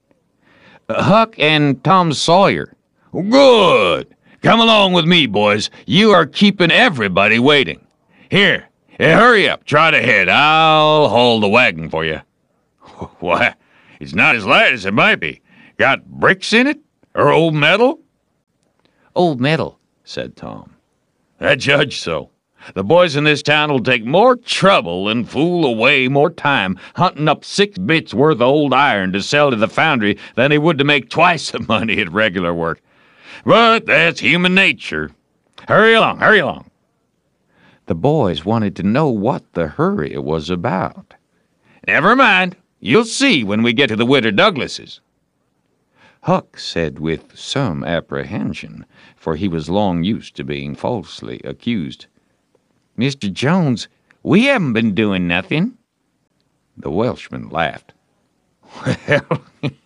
S3: "Huck and Tom Sawyer."
S1: Good! Come along with me, boys. You are keeping everybody waiting. Here, hurry up, trot ahead. I'll hold the wagon for you. Why, it's not as light as it might be. Got bricks in it? Or old metal?
S4: "Old metal,"
S3: said Tom.
S1: I judge so. The boys in this town will take more trouble and fool away more time hunting up 6 bits worth of old iron to sell to the foundry than they would to make twice the money at regular work. But that's human nature. Hurry along, hurry along.
S3: The boys wanted to know what the hurry was about.
S1: Never mind. You'll see when we get to the Widow Douglas's.
S3: Huck said with some apprehension, for he was long used to being falsely accused,
S4: "Mr. Jones, we haven't been doing nothing."
S3: The Welshman laughed.
S1: Well,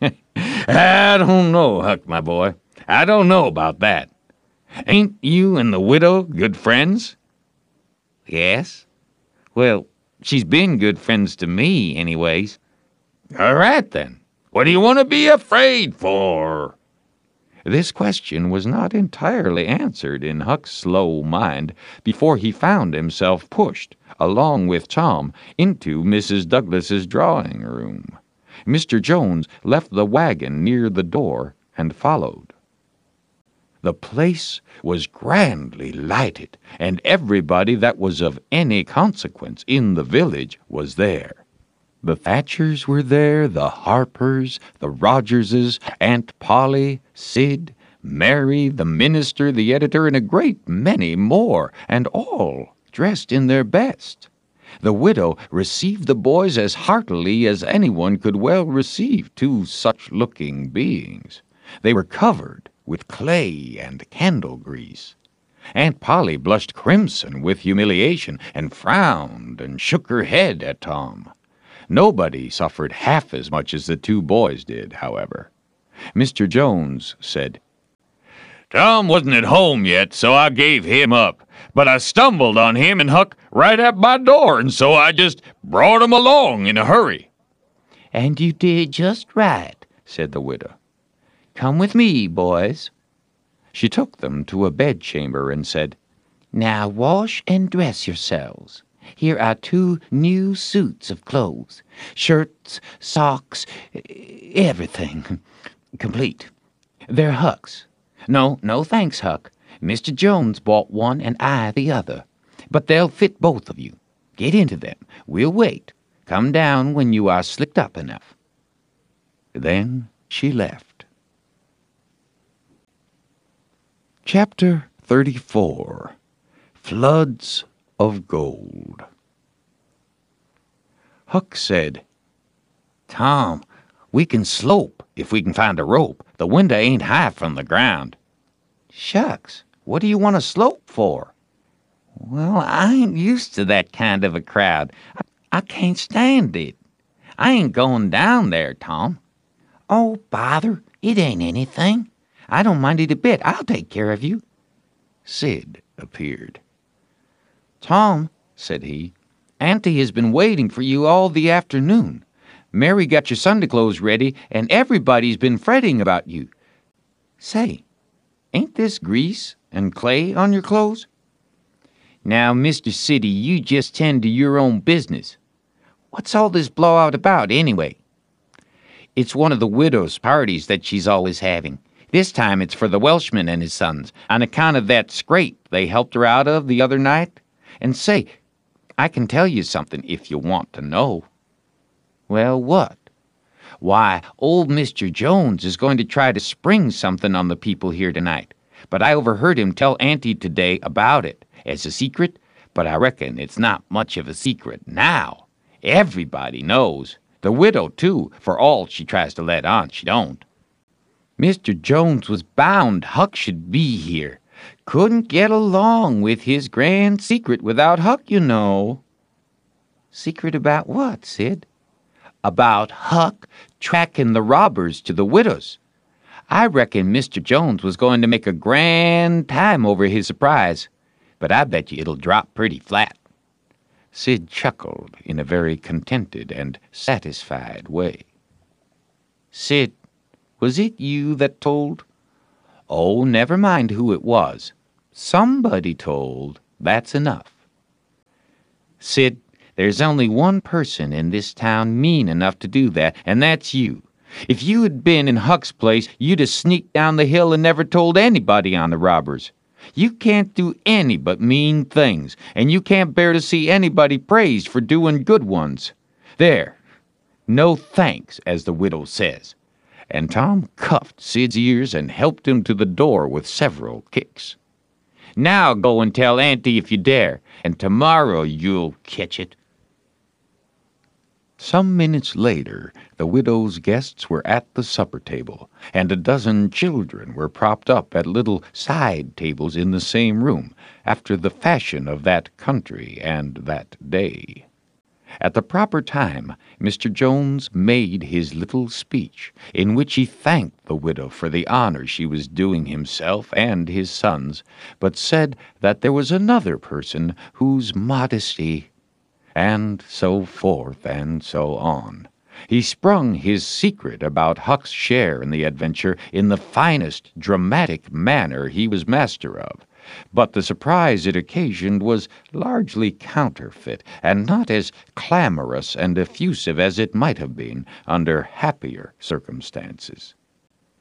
S1: I don't know, Huck, my boy. I don't know about that. Ain't you and the widow good friends?
S4: "Yes. Well, she's been good friends to me, anyways."
S1: All right, then. What do you want to be afraid for?
S3: This question was not entirely answered in Huck's slow mind before he found himself pushed, along with Tom, into Mrs. Douglas's drawing room. Mr. Jones left the wagon near the door and followed. The place was grandly lighted, and everybody that was of any consequence in the village was there. The Thatchers were there, the Harpers, the Rogerses, Aunt Polly, Sid, Mary, the minister, the editor, and a great many more, and all dressed in their best. The widow received the boys as heartily as anyone could well receive two such-looking beings. They were covered with clay and candle grease. Aunt Polly blushed crimson with humiliation, and frowned and shook her head at Tom. Nobody suffered half as much as the two boys did, however. Mr. Jones said,
S1: Tom wasn't at home yet, so I gave him up. But I stumbled on him and Huck right at my door, and so I just brought him along in a hurry.
S4: "And you did just right," said the widow. "Come with me, boys."
S3: She took them to a bedchamber and said,
S4: "Now wash and dress yourselves. Here are 2 new suits of clothes. Shirts, socks, everything. Complete. They're Huck's. No thanks, Huck. Mr. Jones bought one and I the other. But they'll fit both of you. Get into them. We'll wait. Come down when you are slicked up enough."
S3: Then she left. Chapter 34. Floods of Gold. Huck said,
S4: "Tom, we can slope if we can find a rope. The window ain't high from the ground." "Shucks, what do you want to slope for?" "Well, I ain't used to that kind of a crowd. I can't stand it. I ain't going down there, Tom." "Oh, bother, it ain't anything. I don't mind it a bit. I'll take care of you."
S3: Sid appeared.
S4: "Tom," said he, "Auntie has been waiting for you all the afternoon. Mary got your Sunday clothes ready, and everybody's been fretting about you. Say, ain't this grease and clay on your clothes?" "Now, Mr. City, you just tend to your own business. What's all this blowout about, anyway?" "It's one of the widow's parties that she's always having. This time it's for the Welshman and his sons, on account of that scrape they helped her out of the other night. And say, I can tell you something if you want to know." "Well, what?" "Why, old Mr. Jones is going to try to spring something on the people here tonight. But I overheard him tell Auntie today about it, as a secret, but I reckon it's not much of a secret now. Everybody knows. The widow, too, for all she tries to let on she don't. Mr. Jones was bound Huck should be here. Couldn't get along with his grand secret without Huck, you know." "Secret about what, Sid?" "About Huck tracking the robbers to the widow's. I reckon Mr. Jones was going to make a grand time over his surprise, but I bet you it'll drop pretty flat."
S3: Sid chuckled in a very contented and satisfied way.
S4: "Sid, was it you that told?" "Oh, never mind who it was. Somebody told. That's enough." "Sid, there's only one person in this town mean enough to do that, and that's you. If you had been in Huck's place, you'd have sneaked down the hill and never told anybody on the robbers. You can't do any but mean things, and you can't bear to see anybody praised for doing good ones. There. No thanks, as the widow says." And Tom cuffed Sid's ears and helped him to the door with several kicks. "Now go and tell Auntie if you dare, and tomorrow you'll catch it."
S3: Some minutes later, the widow's guests were at the supper table, and a dozen children were propped up at little side tables in the same room, after the fashion of that country and that day. At the proper time, Mr. Jones made his little speech, in which he thanked the widow for the honor she was doing himself and his sons, but said that there was another person whose modesty, and so forth and so on. He sprung his secret about Huck's share in the adventure in the finest dramatic manner he was master of, but the surprise it occasioned was largely counterfeit, and not as clamorous and effusive as it might have been under happier circumstances.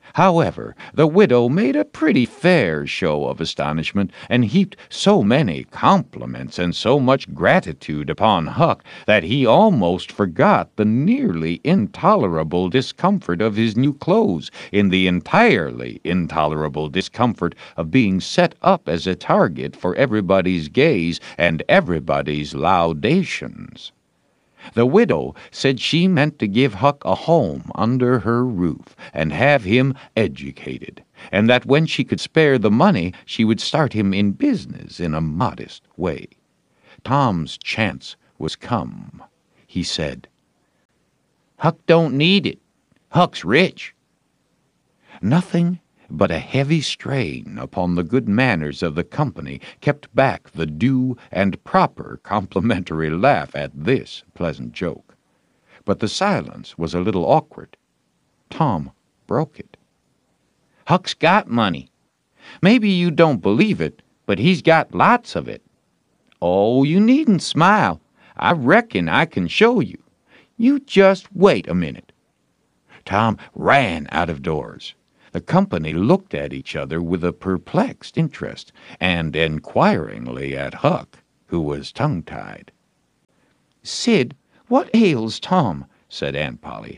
S3: However, the widow made a pretty fair show of astonishment, and heaped so many compliments and so much gratitude upon Huck that he almost forgot the nearly intolerable discomfort of his new clothes in the entirely intolerable discomfort of being set up as a target for everybody's gaze and everybody's laudations. The widow said she meant to give Huck a home under her roof and have him educated, and that when she could spare the money, she would start him in business in a modest way. Tom's chance was come. He said, "Huck don't need it. Huck's rich." Nothing but a heavy strain upon the good manners of the company kept back the due and proper complimentary laugh at this pleasant joke. But the silence was a little awkward. Tom broke it. "Huck's got money. Maybe you don't believe it, but he's got lots of it. Oh, you needn't smile. I reckon I can show you. You just wait a minute." Tom ran out of doors. The company looked at each other with a perplexed interest, and inquiringly at Huck, who was tongue-tied. "Sid, what ails Tom?" said Aunt Polly.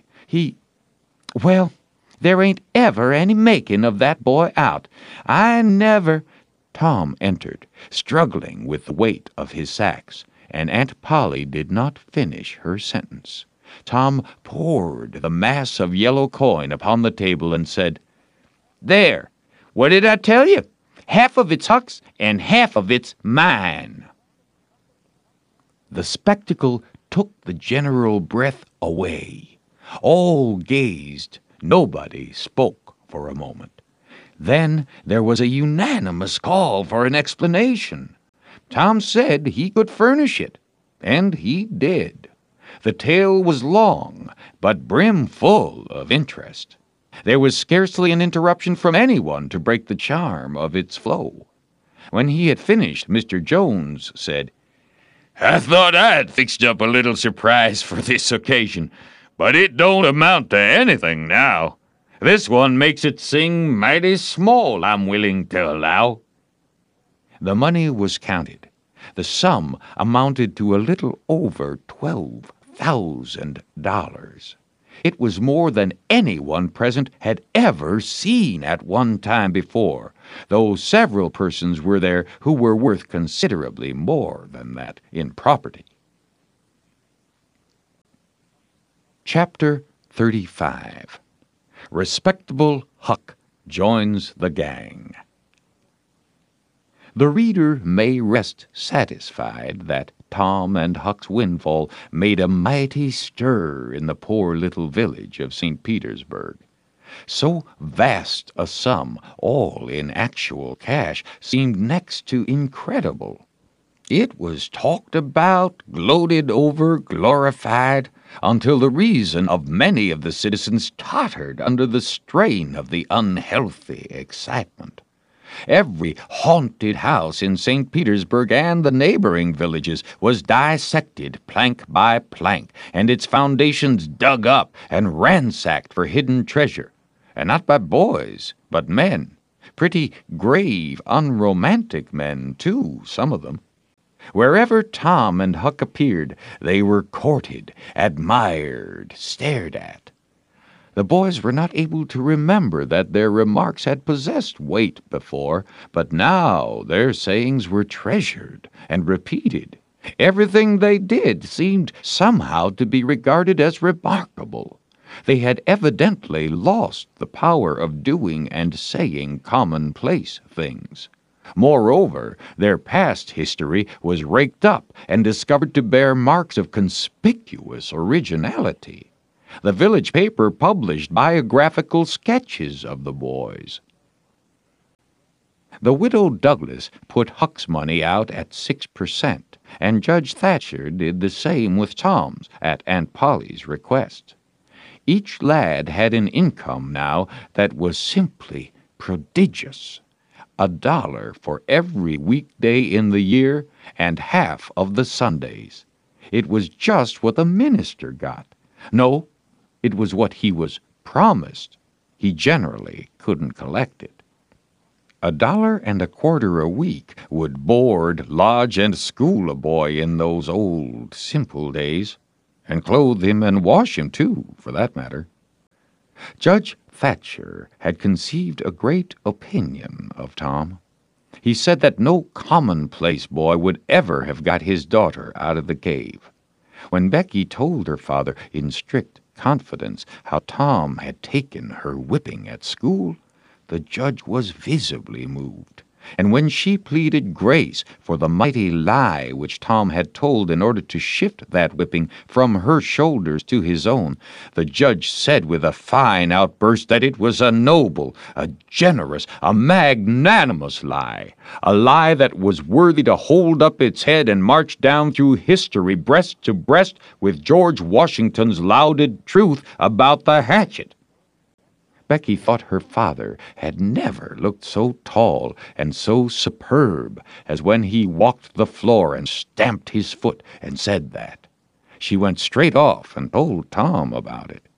S3: Well, there ain't ever any making of that boy out. I never—" Tom entered, struggling with the weight of his sacks, and Aunt Polly did not finish her sentence. Tom poured the mass of yellow coin upon the table and said, "There, what did I tell you? Half of it's Huck's and half of it's mine." The spectacle took the general breath away. All gazed. Nobody spoke for a moment. Then there was a unanimous call for an explanation. Tom said he could furnish it, and he did. The tale was long, but brimful of interest. There was scarcely an interruption from anyone to break the charm of its flow. When he had finished, Mr. Jones said,
S1: "I thought I'd fixed up a little surprise for this occasion, but it don't amount to anything now. This one makes it sing mighty small, I'm willing to allow."
S3: The money was counted. The sum amounted to a little over $12,000. It was more than anyone present had ever seen at one time before, though several persons were there who were worth considerably more than that in property. Chapter 35. Respectable Huck Joins the Gang. The reader may rest satisfied that Tom and Huck's windfall made a mighty stir in the poor little village of St. Petersburg. So vast a sum, all in actual cash, seemed next to incredible. It was talked about, gloated over, glorified, until the reason of many of the citizens tottered under the strain of the unhealthy excitement. Every haunted house in St. Petersburg and the neighboring villages was dissected plank by plank, and its foundations dug up and ransacked for hidden treasure, and not by boys, but men, pretty grave, unromantic men, too, some of them. Wherever Tom and Huck appeared, they were courted, admired, stared at. The boys were not able to remember that their remarks had possessed weight before, but now their sayings were treasured and repeated. Everything they did seemed somehow to be regarded as remarkable. They had evidently lost the power of doing and saying commonplace things. Moreover, their past history was raked up and discovered to bear marks of conspicuous originality. The village paper published biographical sketches of the boys. The widow Douglas put Huck's money out at 6%, and Judge Thatcher did the same with Tom's at Aunt Polly's request. Each lad had an income now that was simply prodigious. $1 for every weekday in the year and half of the Sundays. It was just what the minister got. No, it was what he was promised he generally couldn't collect it. $1.25 a week would board, lodge, and school a boy in those old, simple days, and clothe him and wash him, too, for that matter. Judge Thatcher had conceived a great opinion of Tom. He said that no commonplace boy would ever have got his daughter out of the cave. When Becky told her father in strict confidence how Tom had taken her whipping at school, the judge was visibly moved. And when she pleaded grace for the mighty lie which Tom had told in order to shift that whipping from her shoulders to his own, the judge said with a fine outburst that it was a noble, a generous, a magnanimous lie, a lie that was worthy to hold up its head and march down through history breast to breast with George Washington's lauded truth about the hatchet. Becky thought her father had never looked so tall and so superb as when he walked the floor and stamped his foot and said that. She went straight off and told Tom about it.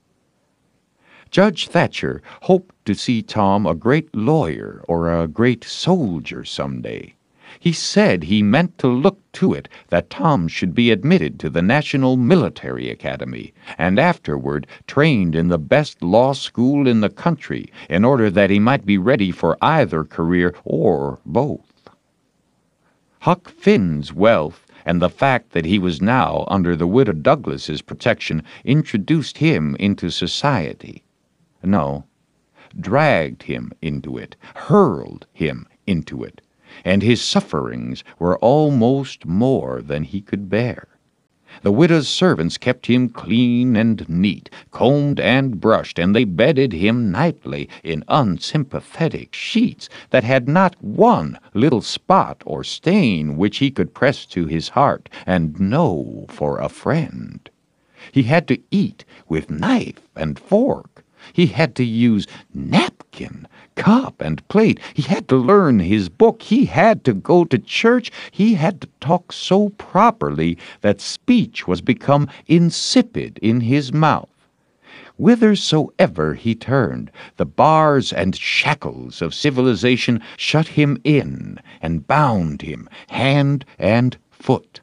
S3: Judge Thatcher hoped to see Tom a great lawyer or a great soldier someday. He said he meant to look to it that Tom should be admitted to the National Military Academy and afterward trained in the best law school in the country in order that he might be ready for either career or both. Huck Finn's wealth and the fact that he was now under the Widow Douglas's protection introduced him into society. No, dragged him into it, hurled him into it. And his sufferings were almost more than he could bear. The widow's servants kept him clean and neat, combed and brushed, and they bedded him nightly in unsympathetic sheets that had not one little spot or stain which he could press to his heart and know for a friend. He had to eat with knife and fork. He had to use napkin, cup, and plate. He had to learn his book. He had to go to church. He had to talk so properly that speech was become insipid in his mouth. Whithersoever he turned, the bars and shackles of civilization shut him in and bound him hand and foot.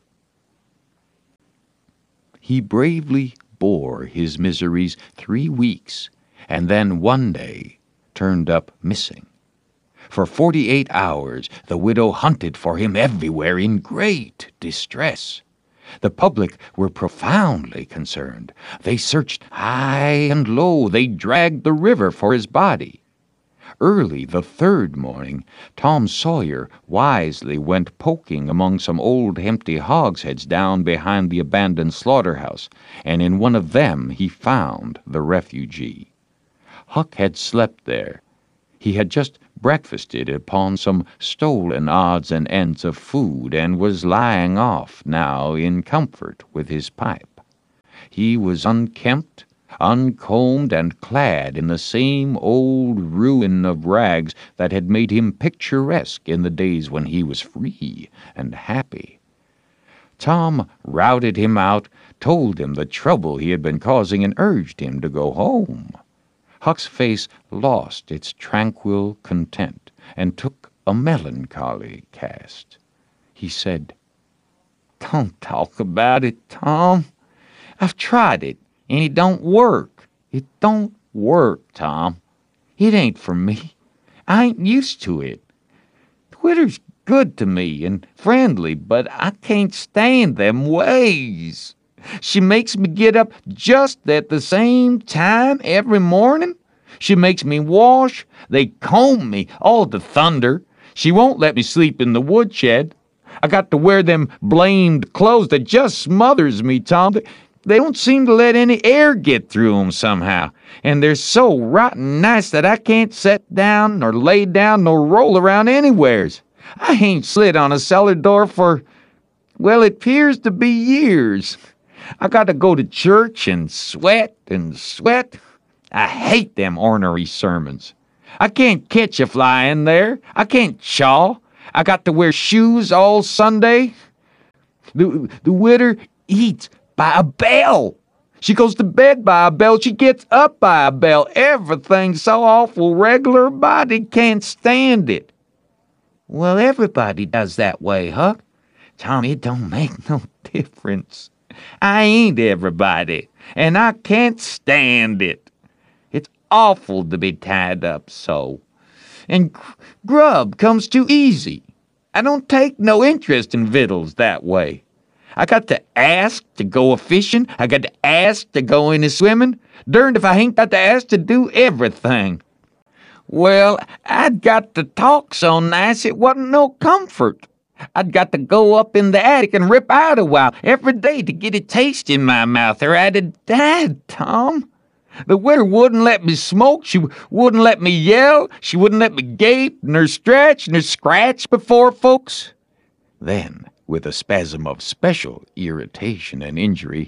S3: He bravely bore his miseries 3 weeks, and then one day turned up missing. For 48 hours the widow hunted for him everywhere in great distress. The public were profoundly concerned. They searched high and low. They dragged the river for his body. Early the third morning, Tom Sawyer wisely went poking among some old empty hogsheads down behind the abandoned slaughterhouse, and in one of them he found the refugee. Huck had slept there. He had just breakfasted upon some stolen odds and ends of food and was lying off now in comfort with his pipe. He was unkempt, uncombed, and clad in the same old ruin of rags that had made him picturesque in the days when he was free and happy. Tom routed him out, told him the trouble he had been causing, and urged him to go home. Huck's face lost its tranquil content and took a melancholy cast. He said, "Don't talk about it, Tom. I've tried it, and it don't work. It don't work, Tom. It ain't for me. I ain't used to it. Twitter's good to me and friendly, but I can't stand them ways. She makes me get up just at the same time every morning. She makes me wash. They comb me all to thunder. She won't let me sleep in the woodshed. I got to wear them blamed clothes that just smothers me, Tom. They don't seem to let any air get through 'em somehow, and they're so rotten nice that I can't set down nor lay down nor roll around anywheres. I ain't slid on a cellar door for, well, it 'pears to be years. I got to go to church and sweat and sweat. I hate them ornery sermons. I can't catch a fly in there. I can't chaw. I got to wear shoes all Sunday. The widder eats by a bell.
S4: She goes to bed by a bell. She gets up by a bell. Everything's so awful regular, body can't stand it. Well, everybody does that way, Huck. Tom, it don't make no difference. I ain't everybody, and I can't stand it. It's awful to be tied up so. And grub comes too easy. I don't take no interest in victuals that way. I got to ask to go a-fishing. I got to ask to go in a-swimming. Derned if I ain't got to ask to do everything. Well, I'd got to talk so nice it wasn't no comfort. I'd got to go up in the attic and rip out a while every day to get a taste in my mouth, or I'd have died, Tom. The widow wouldn't let me smoke. She wouldn't let me yell. She wouldn't let me gape, nor stretch, nor scratch before folks. Then, with a spasm of special irritation and injury,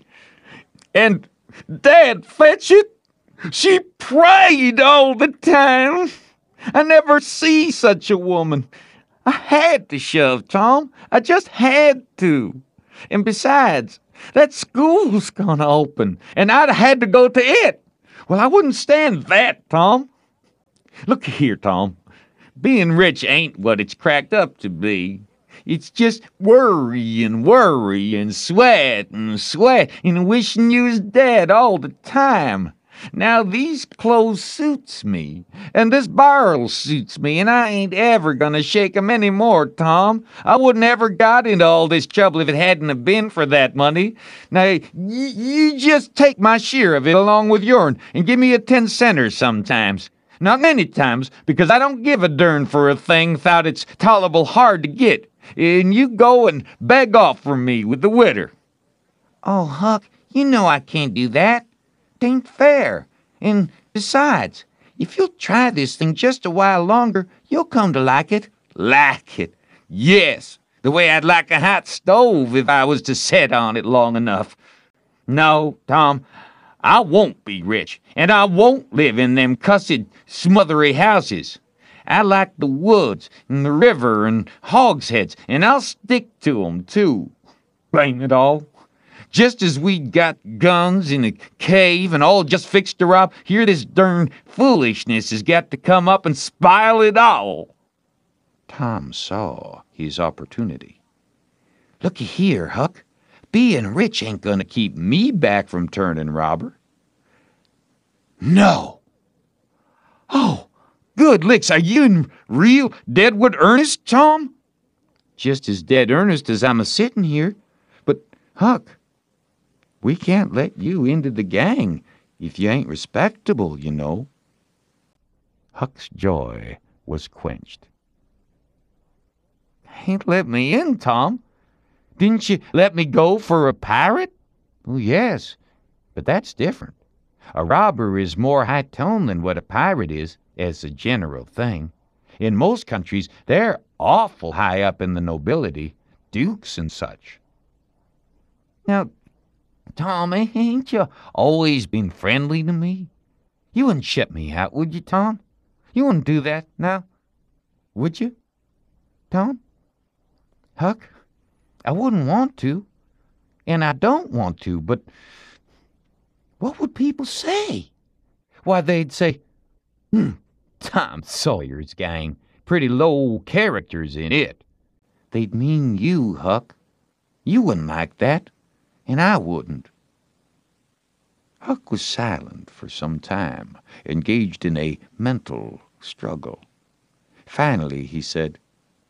S4: and Dad fetch it, she prayed all the time. I never see such a woman. I had to shove, Tom. I just had to. And besides, that school's gonna open, and I'd had to go to it. Well, I wouldn't stand that, Tom. Look here, Tom. Being rich ain't what it's cracked up to be. It's just worry and sweat and wishing you was dead all the time. Now these clothes suits me, and this barrel suits me, and I ain't ever gonna shake 'em any more, Tom. I wouldn't ever got into all this trouble if it hadn't have been for that money. Now, you just take my share of it along with yourn, and give me a 10-center sometimes. Not many times, because I don't give a dern for a thing 'thout it's tolerable hard to get. And you go and beg off from me with the widder. Oh, Huck, you know I can't do that. 'Tain't fair. And besides, if you'll try this thing just a while longer, you'll come to like it. Like it? Yes, the way I'd like a hot stove if I was to set on it long enough. No, Tom, I won't be rich, and I won't live in them cussed, smothery houses. I like the woods and the river and hogsheads, and I'll stick to 'em, too. Blame it all. Just as we got guns in a cave and all just fixed to rob, here this darn foolishness has got to come up and spile it all. Tom saw his opportunity. Looky here, Huck. Being rich ain't gonna keep me back from turning robber. No. Oh, good licks. Are you in real deadwood earnest, Tom? Just as dead earnest as I'm a-sitting here. But, Huck, we can't let you into the gang if you ain't respectable, you know. Huck's joy was quenched. Ain't let me in, Tom. Didn't you let me go for a pirate? Oh, yes, but that's different. A robber is more high-toned than what a pirate is, as a general thing. In most countries, they're awful high up in the nobility, dukes and such. Now, Tom, ain't you always been friendly to me? You wouldn't shut me out, would you, Tom? You wouldn't do that now, would you, Tom? Huck, I wouldn't want to, and I don't want to, but what would people say? Why, they'd say, Tom Sawyer's gang, pretty low characters in it. They'd mean you, Huck. You wouldn't like that, and I wouldn't. Huck was silent for some time, engaged in a mental struggle. Finally, he said,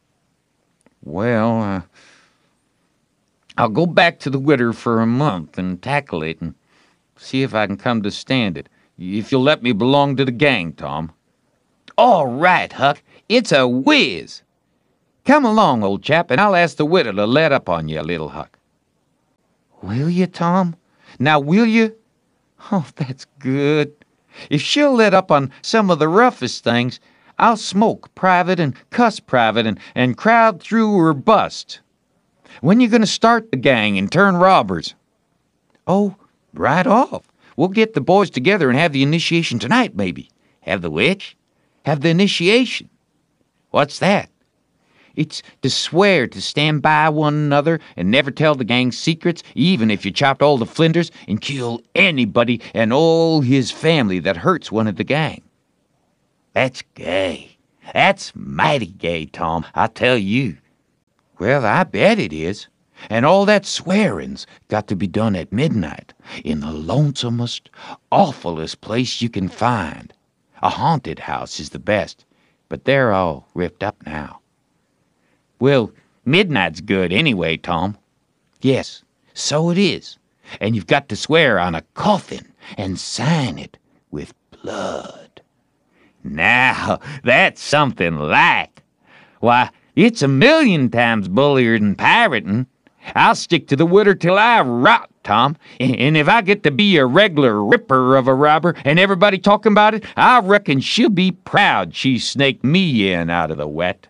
S4: Well, I'll go back to the widder for a month and tackle it and see if I can come to stand it. If you'll let me belong to the gang, Tom. All right, Huck. It's a whiz. Come along, old chap, and I'll ask the widder to let up on you, little Huck. Will you, Tom? Now, will you? Oh, that's good. If she'll let up on some of the roughest things, I'll smoke private and cuss private and crowd through or bust. When you going to start the gang and turn robbers? Oh, right off. We'll get the boys together and have the initiation tonight, maybe. Have the which? Have the initiation. What's that? It's to swear to stand by one another and never tell the gang's secrets, even if you chopped all the flinders, and kill anybody and all his family that hurts one of the gang. That's gay. That's mighty gay, Tom, I tell you. Well, I bet it is. And all that swearing's got to be done at midnight in the lonesomest, awfulest place you can find. A haunted house is the best, but they're all ripped up now. Well, midnight's good anyway, Tom. Yes, so it is. And you've got to swear on a coffin and sign it with blood. Now, that's something like. Why, it's 1,000,000 times bullier than pirating. I'll stick to the water till I rot, Tom. And if I get to be a regular ripper of a robber and everybody talking about it, I reckon she'll be proud she snaked me in out of the wet.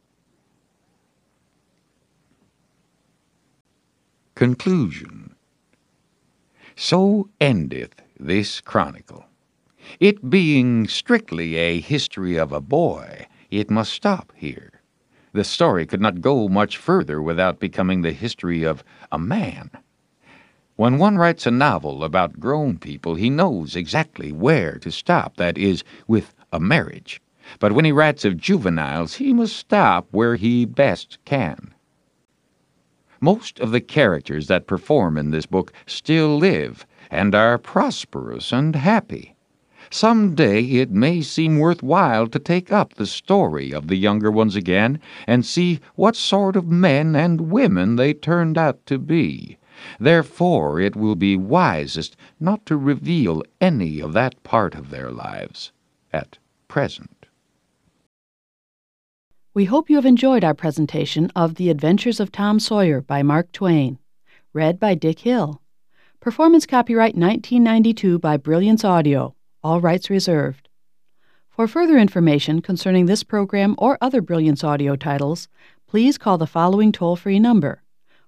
S3: Conclusion. So endeth this chronicle. It being strictly a history of a boy, it must stop here. The story could not go much further without becoming the history of a man. When one writes a novel about grown people, he knows exactly where to stop, that is, with a marriage. But when he writes of juveniles, he must stop where he best can. Most of the characters that perform in this book still live and are prosperous and happy. Some day it may seem worthwhile to take up the story of the younger ones again and see what sort of men and women they turned out to be. Therefore it will be wisest not to reveal any of that part of their lives at present.
S5: We hope you have enjoyed our presentation of The Adventures of Tom Sawyer by Mark Twain, read by Dick Hill. Performance copyright 1992 by Brilliance Audio. All rights reserved. For further information concerning this program or other Brilliance Audio titles, please call the following toll-free number,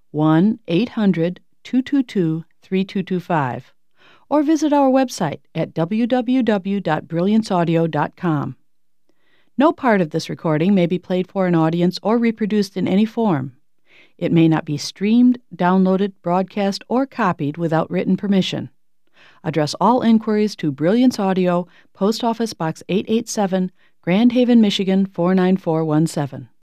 S5: 1-800-222-3225, or visit our website at www.brillianceaudio.com. No part of this recording may be played for an audience or reproduced in any form. It may not be streamed, downloaded, broadcast, or copied without written permission. Address all inquiries to Brilliance Audio, Post Office Box 887, Grand Haven, Michigan 49417.